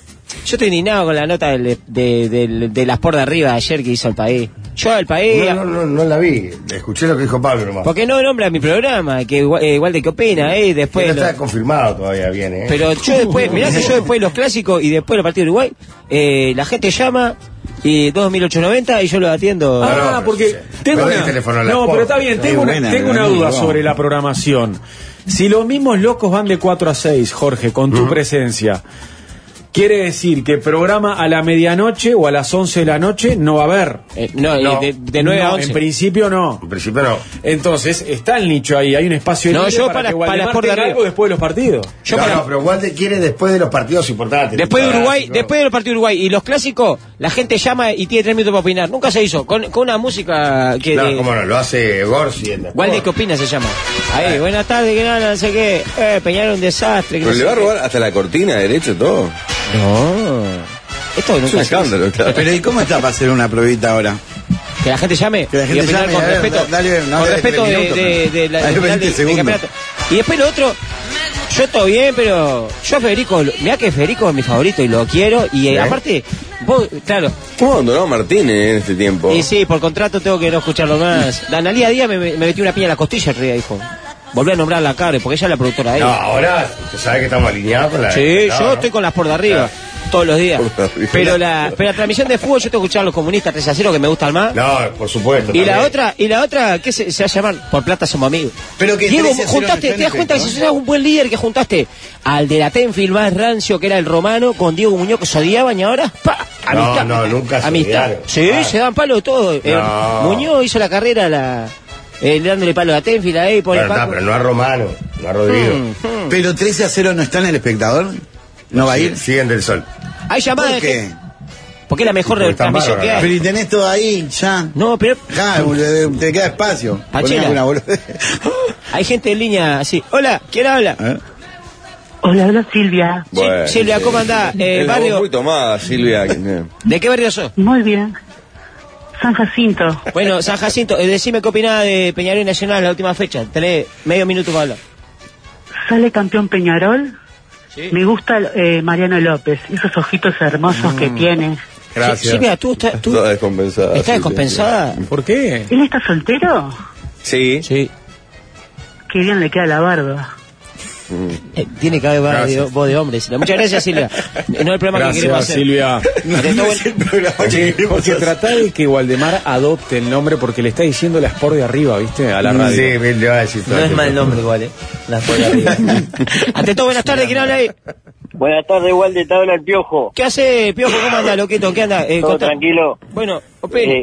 G: Yo estoy indignado con la nota del- de, de, de las por de arriba de ayer que hizo el país. Yo el país...
E: No, no, no, no la vi. Escuché lo que dijo Pablo nomás.
G: ¿Por qué no nombra mi programa? Que igual, eh, igual de qué opina, eh,
E: Que
G: después...
E: no
G: lo-
E: está confirmado todavía bien, ¿eh?
G: Pero yo después, mirá que yo después los clásicos y después los partidos de Uruguay, eh, la gente llama y dos mil ochocientos noventa y yo lo atiendo.
B: Ah,
E: No, no,
B: porque
E: sí.
B: tengo
E: Pero
B: una...
E: el teléfono de la
B: No,
E: Sport.
B: pero está bien,
D: Qué
B: tengo una,
D: buena,
B: tengo una
D: Dani,
B: duda
D: vamos.
B: sobre la programación. Si los mismos locos van de cuatro a seis, Jorge, con tu presencia, quiere decir que programa a la medianoche o a las once de la noche no va a haber.
G: Eh, no,
E: No.
G: de, de nueve
B: No,
G: a once.
B: en principio no.
E: En principio no.
B: Entonces, está el nicho ahí, hay un espacio
G: No,
B: libre
G: yo
B: para,
G: para-
B: que
G: para
B: Waldemar
G: Sport de
B: tenga
G: Arriba.
B: algo después de los partidos.
G: Yo
E: no,
G: para-
E: no, pero Walter quiere después de los partidos importantes.
G: Después de
E: tipo
G: Uruguay,
E: clásico.
G: después de los partidos de Uruguay y los clásicos, la gente llama y tiene tres minutos para opinar. Nunca se hizo. Con, con una música que.
E: No,
G: de-
E: cómo no, lo hace Gorsi. en la-
G: Walde, ¿qué opina? Se llama. Ahí, buenas tardes, que nada, no sé qué. Eh, Peñarol un desastre. Que
A: Pero
G: no
A: le
G: sé
A: va a
G: qué.
A: robar hasta la cortina derecho todo.
G: No. Esto
A: Es
G: nunca
A: un
G: se hizo.
A: escándalo, claro.
D: Pero ¿y cómo está para hacer una pruebita ahora?
G: Que la gente llame.
D: Que la gente
G: y opinar
D: llame,
G: con
D: a ver,
G: respeto.
D: da- dale, no,
G: con
D: dale
G: respeto
D: tres
G: de,
D: minutos,
G: de,
D: pero-
G: de la
D: dale
G: del
D: veinte
G: del
D: segundos.
G: campeonato. Y después lo otro. Yo todo bien, pero yo a Federico, mirá que Federico es mi favorito y lo quiero. Y eh,
A: ¿Eh?
G: aparte, vos, claro,
A: ¿Cómo abandonó a Martínez en este tiempo?
G: y sí, por contrato tengo que no escucharlo más. La Analía Díaz me, me metió una piña en la costilla el día, dijo. Volví a nombrar la cara, porque ella es la productora de
E: No,
G: ella.
E: ahora, usted sabe que estamos alineados con la.
G: Sí,
E: no,
G: yo
E: ¿no?
G: estoy con las por de arriba, todos los días.
A: Por de arriba.
G: Pero la, pero la transmisión de fútbol yo tengo que escuchar a los comunistas tres a cero que me gustan más.
E: No, por supuesto.
G: Y la
E: también.
G: otra, y la otra, ¿qué se, se va a llamar? Por plata somos amigos.
D: Pero que
G: Diego,
D: trece a cero
G: juntaste,
D: no está
G: te das
D: en
G: cuenta que
D: efecto,
G: si sos un buen líder que juntaste al de la Tenfield más rancio que era el romano con Diego Muñoz que se odiaban y ahora ¡pa!
E: No,
G: Amistad.
E: no, nunca se
G: Amistad.
E: odiaron.
G: Sí,
E: Ah.
G: se dan palo todo. Eh,
E: No.
G: Muñoz hizo la carrera la eh, dándole palo a la Tenfield ahí por
E: Bueno,
G: el
E: está,
G: Paco.
E: pero no a Romano, no a Rodrigo.
G: Mm.
D: Pero trece a cero no está en el espectador. ¿No va a ir?
E: Siguen del sol.
G: Hay llamadas
D: ¿Por
G: de
D: qué?
G: gente- porque es la mejor
E: Porque están
G: transmisión que
E: bárbaros,
D: Pero
G: hay.
D: y tenés todo ahí, ya.
G: No, pero
D: Ya, boludo, te queda espacio.
G: Pachela.
D: Poné alguna boludez.
G: hay gente en línea así. Hola, ¿quién habla?
D: A ver.
H: Hola, hola Silvia.
G: Sí, Silvia, ¿cómo andás? Eh,
A: Es la voz
G: barrio,
A: muy tomada, Silvia.
G: ¿de qué barrio sos?
H: Muy bien. San Jacinto.
G: Bueno, San Jacinto, eh, decime qué opinás de Peñarol y Nacional en la última fecha. Tenés medio minuto para hablar.
H: Sale campeón Peñarol.
G: Sí.
H: Me gusta eh, Mariano López. Esos ojitos hermosos que tiene.
E: Gracias.
G: Sí, Silvia, tú, estás tú
A: Toda descompensada.
G: estás
A: Silvia.
G: descompensada.
B: ¿Por qué?
H: ¿Él está soltero?
A: Sí.
G: Sí.
H: Qué bien le queda la barba.
G: Eh, tiene que haber voz de,
E: Gracias.
G: voz de hombre. Silvia. Muchas gracias, Silvia. Eh, No es el programa que queremos
B: Gracias,
G: hacer.
B: Silvia.
G: Atento, buen-
B: Porque, porque tratá de que Waldemar adopte el nombre porque le está diciendo la Sport de arriba, ¿viste? A la radio.
E: Sí, bien, le va a decir todo
C: No
E: el
C: es mal
E: tiempo.
C: nombre igual, eh. La por arriba.
G: Atento, buenas tardes, ¿quién habla ahí?
I: Buenas tardes, Walde, te habla el Piojo.
G: ¿Qué hace, Piojo? ¿Cómo anda, loquito? ¿Qué anda? Eh,
I: Todo
G: contá-
I: tranquilo.
G: Bueno, opine.
I: Eh,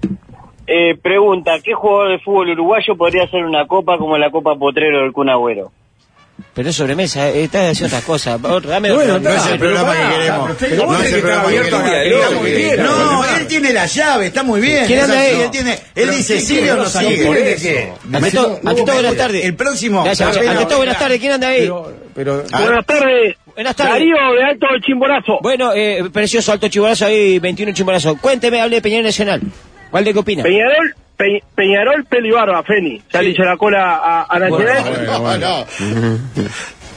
I: eh, pregunta, ¿qué jugador de fútbol uruguayo podría hacer una copa como la Copa Potrero del Kun Agüero?
G: Pero es sobremesa, eh, estás haciendo otras cosas. Otra, dame
B: Bueno,
G: otra.
D: No es el programa que queremos.
B: Pero vos
D: No es
B: tenés
D: el
B: que estar
D: programa que
B: abierto a
D: queremos.
B: que diga lo que quiera.
D: No, él tiene la llave, está muy bien.
G: ¿Quién anda
D: Exacto.
G: ahí?
D: Él, tiene, él
B: Pero
D: dice
B: sí,
D: Silvio
B: pero
D: no
B: no
D: sigue.
B: por
D: ¿De
B: eso.
D: qué?
G: Atento, atento, buenas tardes.
D: El próximo.
G: Gracias,
D: apenas-
G: atento, buenas tardes. ¿Quién anda ahí?
B: Pero, pero
D: Ah.
I: Buenas tardes.
G: Buenas tardes.
I: Darío de Alto del Chimborazo.
G: Bueno, eh, precioso, alto chimborazo ahí, veintiuno chimborazo. Cuénteme, hable de Peñarol Nacional. ¿Cuál de qué opina?
I: Peñarol, Pe- Peñarol, Pelo y Barba, Feni. Ya le hizo la cola a, a Nacional.
B: Bueno, bueno.
D: No,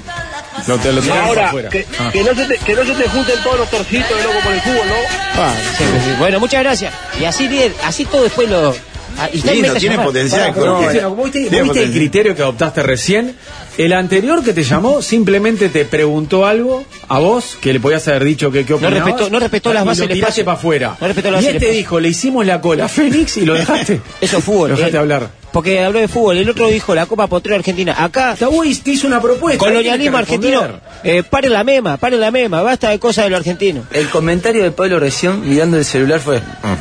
B: No te lo tenés
I: Ahora,
B: afuera.
I: que,
B: Ah.
I: que, no se te, que no se te junten todos los torcitos de loco por el fútbol, ¿no?
G: Ah, sí, sí, sí. Bueno, muchas gracias. Y así, líder, así todo después lo... ah, y está en
D: Lindo,
G: meta
D: tiene
G: llamar.
D: potencial.
B: Pero,
D: Jorge.
B: Cristina, ¿vos viste,
D: Tiene
B: vos viste el
D: potencial.
B: criterio que adoptaste recién? El anterior que te llamó simplemente te preguntó algo a vos que le podías haber dicho que qué opinabas.
G: respetó- no respetó las
B: y
G: bases
B: lo
G: del
B: tiraste
G: espacio.
B: para afuera.
G: No respetó las
B: y
G: bases
B: él
G: del
B: te
G: espacio.
B: dijo, le hicimos la cola a Fénix y lo dejaste.
G: Eso es fútbol.
B: Lo dejaste
G: eh,
B: hablar.
G: Porque habló de fútbol. El otro dijo la Copa Potrero Argentina. Acá,
B: Tabuis te hizo una propuesta.
G: colonialismo
B: ahí tenés que
G: argentino.
B: responder.
G: Eh, pare la mema, pare la mema. Basta de cosas de lo argentino.
C: El comentario de Pablo recién mirando el celular fue.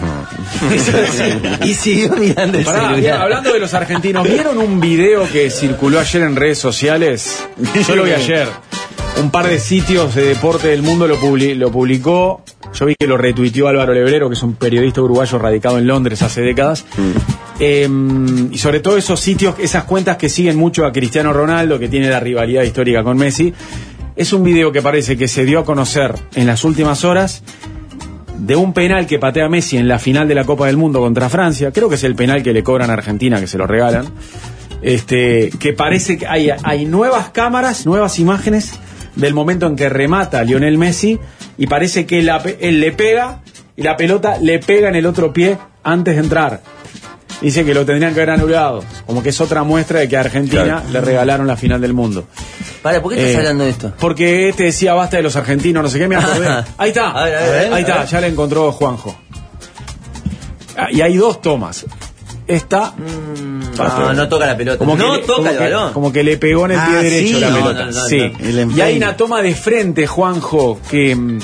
C: Y siguió mirando el
B: Pará, bien,
C: celular.
B: hablando de los argentinos, ¿vieron un video que circuló ayer en redes sociales? Yo lo vi ayer. Un par de sitios de deporte del mundo lo, publi- lo publicó. Yo vi que lo retuiteó Álvaro Lebrero, que es un periodista uruguayo radicado en Londres hace décadas. Eh, y sobre todo esos sitios, esas cuentas que siguen mucho a Cristiano Ronaldo, que tiene la rivalidad histórica con Messi. Es un video que parece que se dio a conocer en las últimas horas de un penal que patea Messi en la final de la Copa del Mundo contra Francia. Creo que es el penal que le cobran a Argentina, que se lo regalan. Este, que parece que hay, hay nuevas cámaras, nuevas imágenes del momento en que remata Lionel Messi y parece que la pe- él le pega y la pelota le pega en el otro pie antes de entrar. Dice que lo tendrían que haber anulado, como que es otra muestra de que a Argentina
A: Claro.
B: le regalaron la final del mundo.
C: Para, ¿por qué estás
B: Eh,
C: hablando de esto?
B: Porque este decía basta de los argentinos, no sé qué, me acordé. Ahí está,
C: A ver, a ver,
B: ahí
C: a
B: está,
C: ver.
B: ya le encontró Juanjo. Ah, y hay dos tomas. está...
C: Mm, no, no toca la pelota.
B: Como
C: no
B: que,
C: toca
B: como
C: el
B: que,
C: balón.
B: Como que le pegó en el
D: Ah,
B: pie derecho
D: sí.
B: la
D: No,
B: pelota.
C: no, no,
B: sí.
C: no.
B: Y hay una toma de frente, Juanjo, que...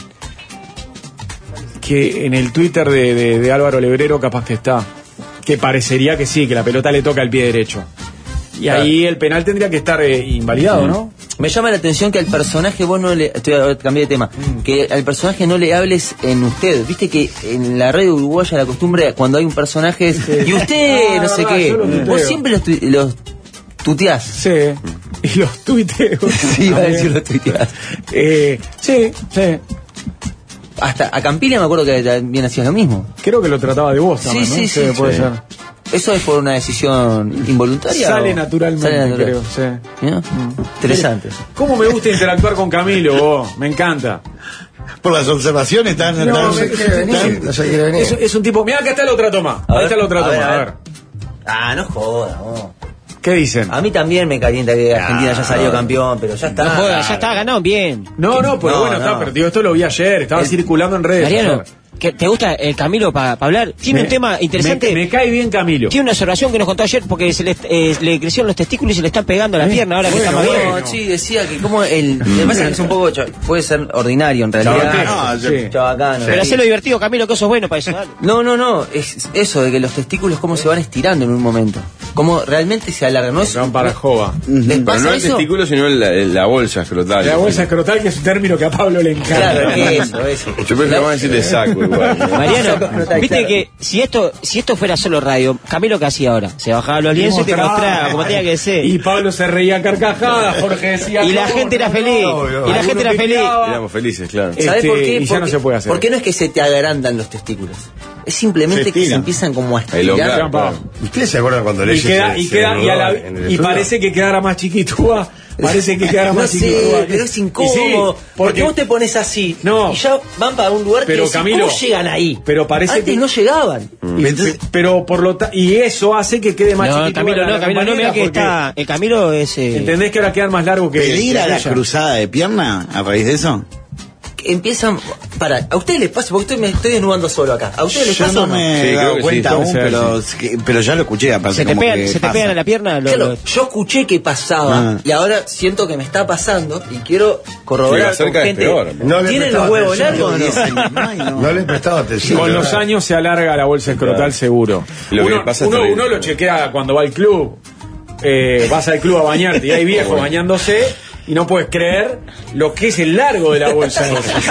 B: que en el Twitter de, de, de Álvaro Lebrero capaz que está. Que parecería que sí, que la pelota le toca el pie derecho. Y
C: Claro.
B: ahí el penal tendría que estar eh, invalidado, ¿no?
C: Me llama la atención que al personaje vos no le... Estoy a cambiar de tema.
B: Mm.
C: Que al personaje no le hables en usted. Viste que en la radio uruguaya la costumbre cuando hay un personaje es... Y usted,
B: Ah,
C: no sé
B: verdad,
C: qué.
B: yo lo tuteo.
C: Vos siempre los, tu- los tuteás.
B: Sí. Y los tuiteos.
C: Sí, iba a decir los tuiteás.
B: Eh, sí, sí.
C: Hasta a Campilla me acuerdo que también hacías lo mismo.
B: Creo que lo trataba de vos
C: Sí,
B: también, ¿no?
C: sí, sí,
B: puede
C: sí.
B: ser.
C: ¿Eso es por una decisión involuntaria?
B: Sale
C: o-
B: naturalmente,
C: Sale natural.
B: creo, sí.
C: Mira, Interesante.
B: ¿Cómo me gusta interactuar con Camilo, vos? Me encanta.
D: Por las observaciones tan...
B: No,
D: tan-
B: me-
E: quiere venir, no se quiere venir.
B: Es, es un tipo... Mirá, acá está la otra toma.
C: A
B: Ahí
C: ver,
B: está la otra
C: a
B: toma.
C: ver, a
B: A
C: ver.
B: ver.
C: Ah, no jodas, vos.
B: ¿Qué dicen?
C: A mí también me calienta que Argentina ya salió campeón, pero ya está.
G: No jodas, ya está, ganado bien.
B: No, no, pero
C: No,
B: bueno,
C: no.
B: está, pero digo, esto lo vi ayer, estaba
C: El-
B: circulando en redes.
G: Mariano,
B: ayer.
G: ¿que ¿te gusta el Camilo para hablar? Tiene
B: Me-
G: un tema interesante.
B: Me, me cae bien Camilo.
G: Tiene una observación que nos contó ayer porque se le, eh, le crecieron los testículos y se le están pegando a la
B: Eh,
G: pierna ahora que
B: bueno,
G: está más bien.
C: No,
B: bueno.
C: sí, decía que como el... Me pasa que es un poco... cha- Puede ser ordinario en realidad.
B: Chabacano,
C: No,
B: sí.
C: yo- chabacano.
G: Pero
C: Sí.
G: hacelo divertido, Camilo, que eso es bueno para eso. Dale.
C: No, no, no, es eso de que los testículos cómo se van estirando en un momento. Cómo realmente se alargan, ¿no es?
B: Van para Jova.
C: ¿Les
A: Pero
C: pasa
A: no el
C: eso?
A: testículo, sino la, la bolsa escrotal.
B: La bolsa escrotal, que es un término que a Pablo le encanta.
C: Claro, eso, eso.
A: Yo prefiero más decir de saco igual. ¿no?
G: Mariano,
C: Claro.
G: viste que si esto si esto fuera solo radio, Camilo, ¿qué hacía ahora? Se bajaba los lienzos y te mostraba como tenía que ser.
B: Y Pablo se reía a carcajadas, Jorge decía...
G: Y la
B: "No,
G: gente era
B: no,
G: feliz.
B: no".
G: Y la
B: Alguno
G: gente era feliz.
B: piteaba.
A: Éramos felices, claro.
B: Eh,
C: ¿Sabes
B: Este,
C: por qué?
B: y ya
C: Porque-
B: no se puede hacer.
C: ¿Por qué no es que se te agrandan los testículos? Es simplemente
D: Se
C: que se
D: estiran.
C: empiezan como a
A: Ahí
C: estirar.
A: lo claro,
B: Pa.
A: claro.
E: ¿Ustedes se acuerdan cuando
B: Y
E: Leyes
B: queda,
E: se-
B: y
E: se
B: queda, y, a la-
E: desnudó en el
B: y
E: estudio?
B: parece que quedara más chiquitúa, parece que quedara
C: No
B: más
C: sé,
B: chiquitúa.
C: pero es
B: Y
C: incómodo.
B: sí,
C: porque vos te pones así
B: No.
C: y ya van para un lugar
B: Pero,
C: que decís,
B: Camilo,
C: ¿cómo llegan ahí?
B: pero parece
C: Antes
B: que-
C: no llegaban.
B: Y-
D: Entonces-
B: pero por lo ta- y eso hace que quede más
G: No,
B: chiquitúa
G: Camilo,
B: la-
G: no,
B: la
G: Camilo, no,
B: compañera,
G: mira que
B: porque
G: está. El Camilo es. eh,
B: ¿Entendés que ahora quedan más largos que
D: ¿Peligra
B: que
D: la
B: ella?
D: cruzada de pierna a raíz de eso?
C: Empiezan, para, ¿a ustedes les pasa? Porque estoy, me estoy desnudando solo acá. ¿A ustedes les
D: Yo
C: pasa
D: no
C: o no?
D: me
A: Sí,
D: he
A: creo
D: dado
A: que sí,
D: cuenta
B: puede
D: aún,
B: ser,
D: pero, es que- pero ya lo escuché. aparte,
G: se te
D: como
G: pegan,
D: que
G: se te
D: pasa.
G: pegan a la pierna. Lo,
C: Claro,
G: lo-
C: yo escuché que pasaba
D: Ah.
C: y ahora siento que me está pasando y quiero
A: Sí,
C: corroborar con
A: acerca es
C: gente.
A: peor.
E: No le
C: ¿Tienen
E: prestaba
C: los huevos
E: atención,
C: largos o no?
D: diez años más y no.
E: No le he prestado atención.
B: Con los
E: ¿verdad?
B: años se alarga la bolsa escrotal seguro.
A: Lo que
B: uno,
A: pasa es
B: uno,
A: terrible.
B: uno lo chequea cuando va al club. Eh, vas al club a bañarte y hay viejos bañándose y no puedes creer lo que es el largo de la bolsa.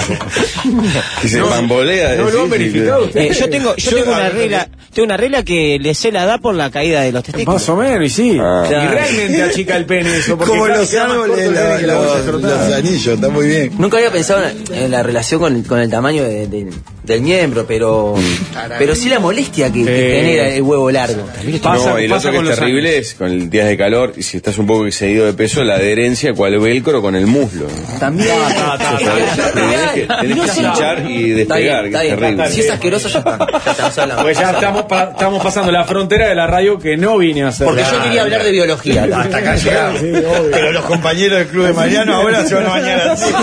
A: Y se bambolea.
B: ¿No lo han
A: sí, sí,
B: verificado
A: sí.
B: ustedes?
G: Eh, yo tengo, yo tengo una regla, tengo una regla que le sé la da por la caída de los testículos.
B: Más o menos, y sí.
A: Ah.
B: Y realmente achica el pene eso. Porque
D: Como
B: cada-
D: los
B: queda más corto
D: árboles,
B: el pene
D: los,
B: que la bolsa
D: los-
B: escrotal.
D: los anillos, está muy bien.
C: Nunca había pensado en, en la relación con el, con el tamaño de- de- del miembro, pero pero sí la molestia que, que
B: Eh.
C: genera el huevo largo.
B: Pasa-
A: No, y lo
B: pasa
A: otro que
B: con
A: es
B: los
A: terrible
B: años.
A: es con el días de calor y si estás un poco excedido de peso, la adherencia cual velcro con el muslo.
C: También.
B: Ta, ta, ta,
A: Te
B: ta.
A: tenés que, tenés
C: No
A: que
C: sé.
A: hinchar y
C: Está bien,
A: despegar, que
C: está
A: es
C: bien.
A: terrible.
C: Si es asqueroso, ya está. Ya estamos hablando.
B: Pues ya estamos, pa- estamos pasando la frontera de la radio que no vine a hacer.
C: Porque yo quería hablar de biología.
E: Hasta acá llegamos.
B: Sí, obvio.
D: Pero los compañeros del club de Mariano ahora se van a bañar así.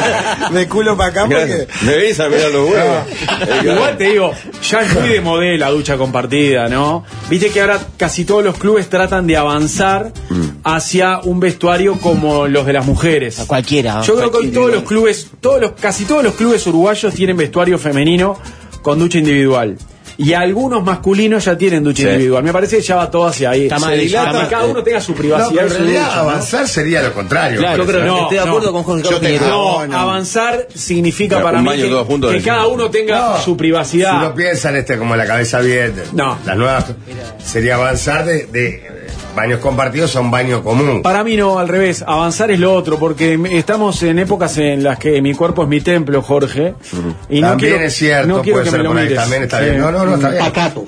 D: De culo para acá porque...
A: Me venís a mirar los huevos.
B: Igual te digo, ya es muy de modé la ducha compartida, ¿no? Viste que ahora casi todos los clubes tratan de avanzar hacia un vestuario como los de las mujeres.
G: A cualquiera. ¿no?
B: Yo creo que hoy todos los clubes, todos los, casi todos los clubes uruguayos tienen vestuario femenino con ducha individual. Y algunos masculinos ya tienen ducha
A: Sí.
B: individual. Me parece que ya va todo hacia ahí.
G: Está mal,
B: Se
G: está
B: dilata,
G: mal.
B: cada uno tenga su
E: No,
B: privacidad.
E: pero
B: y
E: en
B: su
E: realidad
B: ducha, ¿no?
E: avanzar sería lo contrario.
G: Claro.
B: Yo creo
C: No,
B: no,
C: estoy de
B: no.
C: acuerdo con Jorge
D: Yo
C: Carlos
D: te-
C: Pinheiro.
B: No,
D: no.
B: avanzar significa
A: Claro,
B: para
A: un
B: mí
A: baño
B: que,
A: todos juntos,
B: que
A: decís.
B: cada uno tenga
E: No.
B: su
E: Si
B: privacidad.
E: uno piensa en este como la cabeza bien,
B: No.
E: las nuevas sería avanzar de, de eh, baños compartidos a un baño común.
B: Para mí no, al revés, avanzar es lo otro, porque m- estamos en épocas en las que mi cuerpo es mi templo, Jorge. Y no
E: También
B: quiero,
E: es cierto,
B: no quiero
E: puede
B: que
E: ser
B: me lo
E: por ahí,
B: mires.
E: también está
B: Sí.
E: bien. No, no, no, está bien.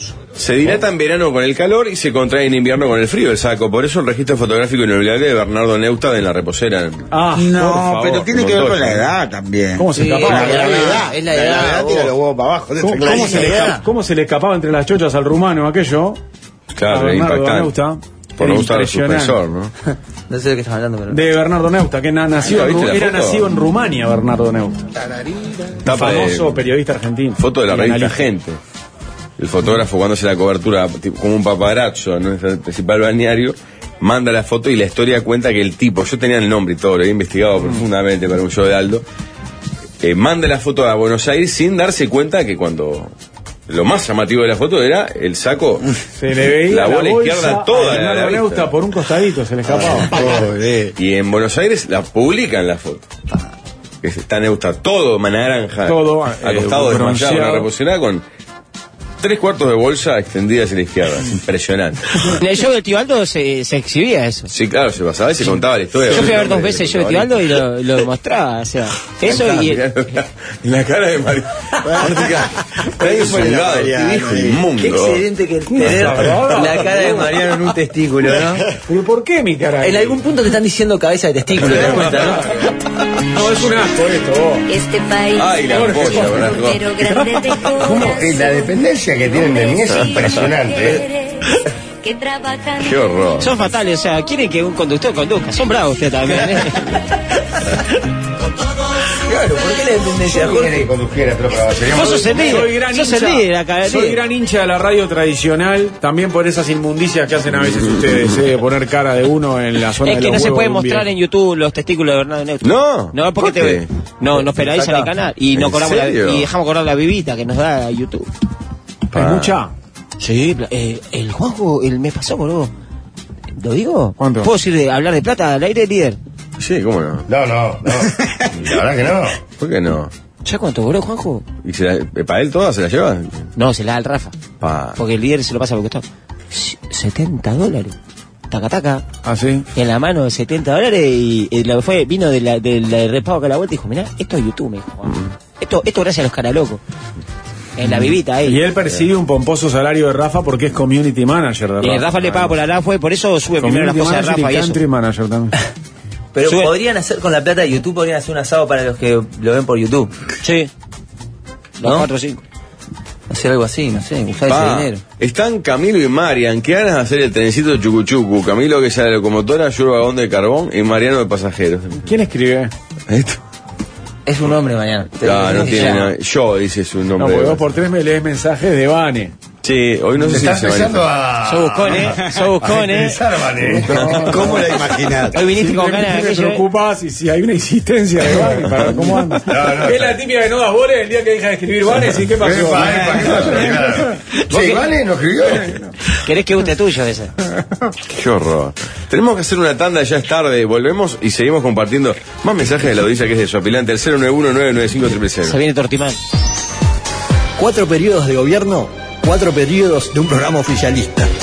A: Se dilata en verano con el calor y se contrae en invierno con el frío el saco. Por eso el registro fotográfico inolvidable de Bernardo Neustadt en la reposera.
B: Ah, por
D: No,
B: favor.
D: pero tiene que ver con la
A: Montoya.
D: edad también.
B: ¿Cómo se
C: Sí,
B: escapaba?
D: La
C: la
D: gravedad.
C: edad, es la
D: La
C: edad,
D: gravedad tira
C: vos.
D: los huevos para abajo.
B: ¿Cómo,
D: Está
B: cómo se le
D: clarísimo.
B: esca- cómo se le escapaba entre las chochas al rumano aquello? A
A: Claro, era
B: Bernardo
A: impactante.
B: Neustadt.
A: Por no usar el
B: Impresionante.
A: suspensor, ¿no?
C: No sé de qué estás hablando, pero.
B: De Bernardo Neustadt, que na- nació,
A: Ah,
B: en
A: ¿viste
B: Ru-
A: la
B: era
A: foto?
B: nacido en Rumania, Bernardo Neustadt.
A: Tapa de-
B: Famoso periodista argentino.
A: Foto de la
B: Y
A: revista
B: analista.
A: Gente. el fotógrafo cuando hace la cobertura, tipo, como un paparazzo, ¿no? Es el principal balneario, manda la foto y la historia cuenta que el tipo, yo tenía el nombre y todo, lo había investigado profundamente para un show de Aldo, eh, manda la foto a Buenos Aires sin darse cuenta que cuando... Lo más llamativo de la foto era el saco,
B: se le veía
A: la bola
B: la bolsa
A: izquierda toda
B: a
A: la, la
B: Neusta
A: vista.
B: por un costadito, se le escapaba.
A: Y en Buenos Aires la publican la foto. Que está Neusta todo naranja,
B: Todo,
A: acostado
B: eh,
A: desmayado,
B: bronceado.
A: una reposicionada con tres cuartos de bolsa extendidas hacia la izquierda. Es impresionante.
G: En el show del Tío Aldo se, se exhibía eso.
A: Sí, claro, se pasaba y se contaba la historia.
G: Yo fui a ver dos veces el show del Tío Aldo y lo, lo demostraba. O sea, eso y.
A: En la cara de Mario. Está zungado, qué hijo inmundo.
C: Qué excelente que tener la cara de Mariano en un testículo, ¿no?
B: ¿Pero por qué mi cara?
C: En algún punto te están diciendo cabeza de testículo, ¿te das cuenta, no?
B: No, es un asco esto, vos.
J: Este país
A: Ay, la polla,
J: pero grande de
E: ¿Cómo? Eh, la dependencia que tienen de mí es impresionante.
J: que trabajan.
A: Qué horror.
G: Son fatales, o sea, quieren que un conductor conduzca. Son bravos ustedes también, ¿eh?
C: Claro, ¿por qué la dependencia,
E: Yo quería
C: Jorge?
E: que condujera tropa. Sería
G: Vos
E: muy-
G: sos el
B: Soy
G: líder,
B: gran
G: sos el
B: hincha,
G: líder acá.
B: soy gran hincha de la radio tradicional, también por esas inmundicias que hacen a veces ustedes, eh, poner cara de uno en la zona
G: Es
B: de
G: que
B: los
G: no se
B: huevos
G: puede
B: de un
G: mostrar
B: viejo.
G: en YouTube los testículos de Bernardo Neutra.
A: No,
G: No, porque
A: ¿por
G: te
A: qué?
G: no nos penalizan el canal y no
A: ¿En
G: cobramos la,
A: serio?
G: y dejamos cobrar la vivita que nos da YouTube.
B: ¿Es mucha?
G: Sí, eh, el Juanjo el mes pasado cobró. ¿Lo digo?
B: ¿Cuánto?
G: ¿Puedo decir de hablar de plata al aire, líder?
A: Sí, ¿cómo no?
E: No, no, no. La verdad que no.
A: ¿Por qué no?
G: ¿Ya cuánto cobró, Juanjo?
A: ¿Y se la, para él toda se la lleva?
G: No, se la da al Rafa.
A: Pa.
G: Porque el líder se lo pasa por costado. S- setenta dólares. Taca, taca.
B: ¿Ah, sí?
G: En la mano setenta dólares y, y lo que fue, vino de la, de la de repago que a la vuelta y dijo, mirá, esto es YouTube, me dijo. Juanjo. Esto, esto gracias a los caralocos. En la vivita, ahí.
B: Y él percibe un pomposo salario de Rafa porque es community manager de
G: Y
B: Rafa.
G: Rafa le paga por la R A F, por eso sube primero las
B: Community
G: cosas de
B: manager
G: Rafa
B: y
G: y eso.
B: country manager también.
C: Pero
G: Sube.
C: podrían hacer con la plata de YouTube, podrían hacer un asado para los que lo ven por YouTube.
G: Sí. Los
C: ¿No?
G: cuatro o cinco.
C: Hacer algo así, no sé, usar
A: Pa,
C: ese dinero.
A: están Camilo y Marian, que ganas de hacer el trencito chucuchucu. Camilo que sea de locomotora, yo el vagón de carbón y Mariano de pasajeros.
B: ¿Quién escribe?
A: Esto.
C: Es un hombre mañana.
A: No, no tiene
C: Ya.
A: nada. Yo, dice su
B: No,
A: nombre.
B: porque dos por tres me lees mensajes de Vane.
A: Sí, hoy no sé
E: Se
A: si
E: está
A: se
E: empezando
A: maneja.
E: a...
G: Sos buscón, ¿eh? Sos buscón, ¿eh?
E: a Vane.
D: ¿Cómo la imaginás?
G: Hoy viniste con ganas de
B: Simplemente me
G: aquello, ¿eh?
B: preocupas y si hay una insistencia de Vane para ver cómo anda.
E: No, no,
B: es la típica que no das bola el día que deja de escribir Vane, ¿sí? ¿Qué pasó?
E: Epa, epa, ¿qué pasó? Claro. Sí, Vane no escribió.
G: ¿Querés que guste tuyo ese?
A: Qué horror. Tenemos que hacer una tanda, ya es tarde. Volvemos y seguimos compartiendo más mensajes de la audiencia que es de su apilante. El cero nueve uno nueve nueve cinco cero cero.
G: Se viene Tortimán.
K: Cuatro periodos de gobierno, cuatro periodos de un programa oficialista.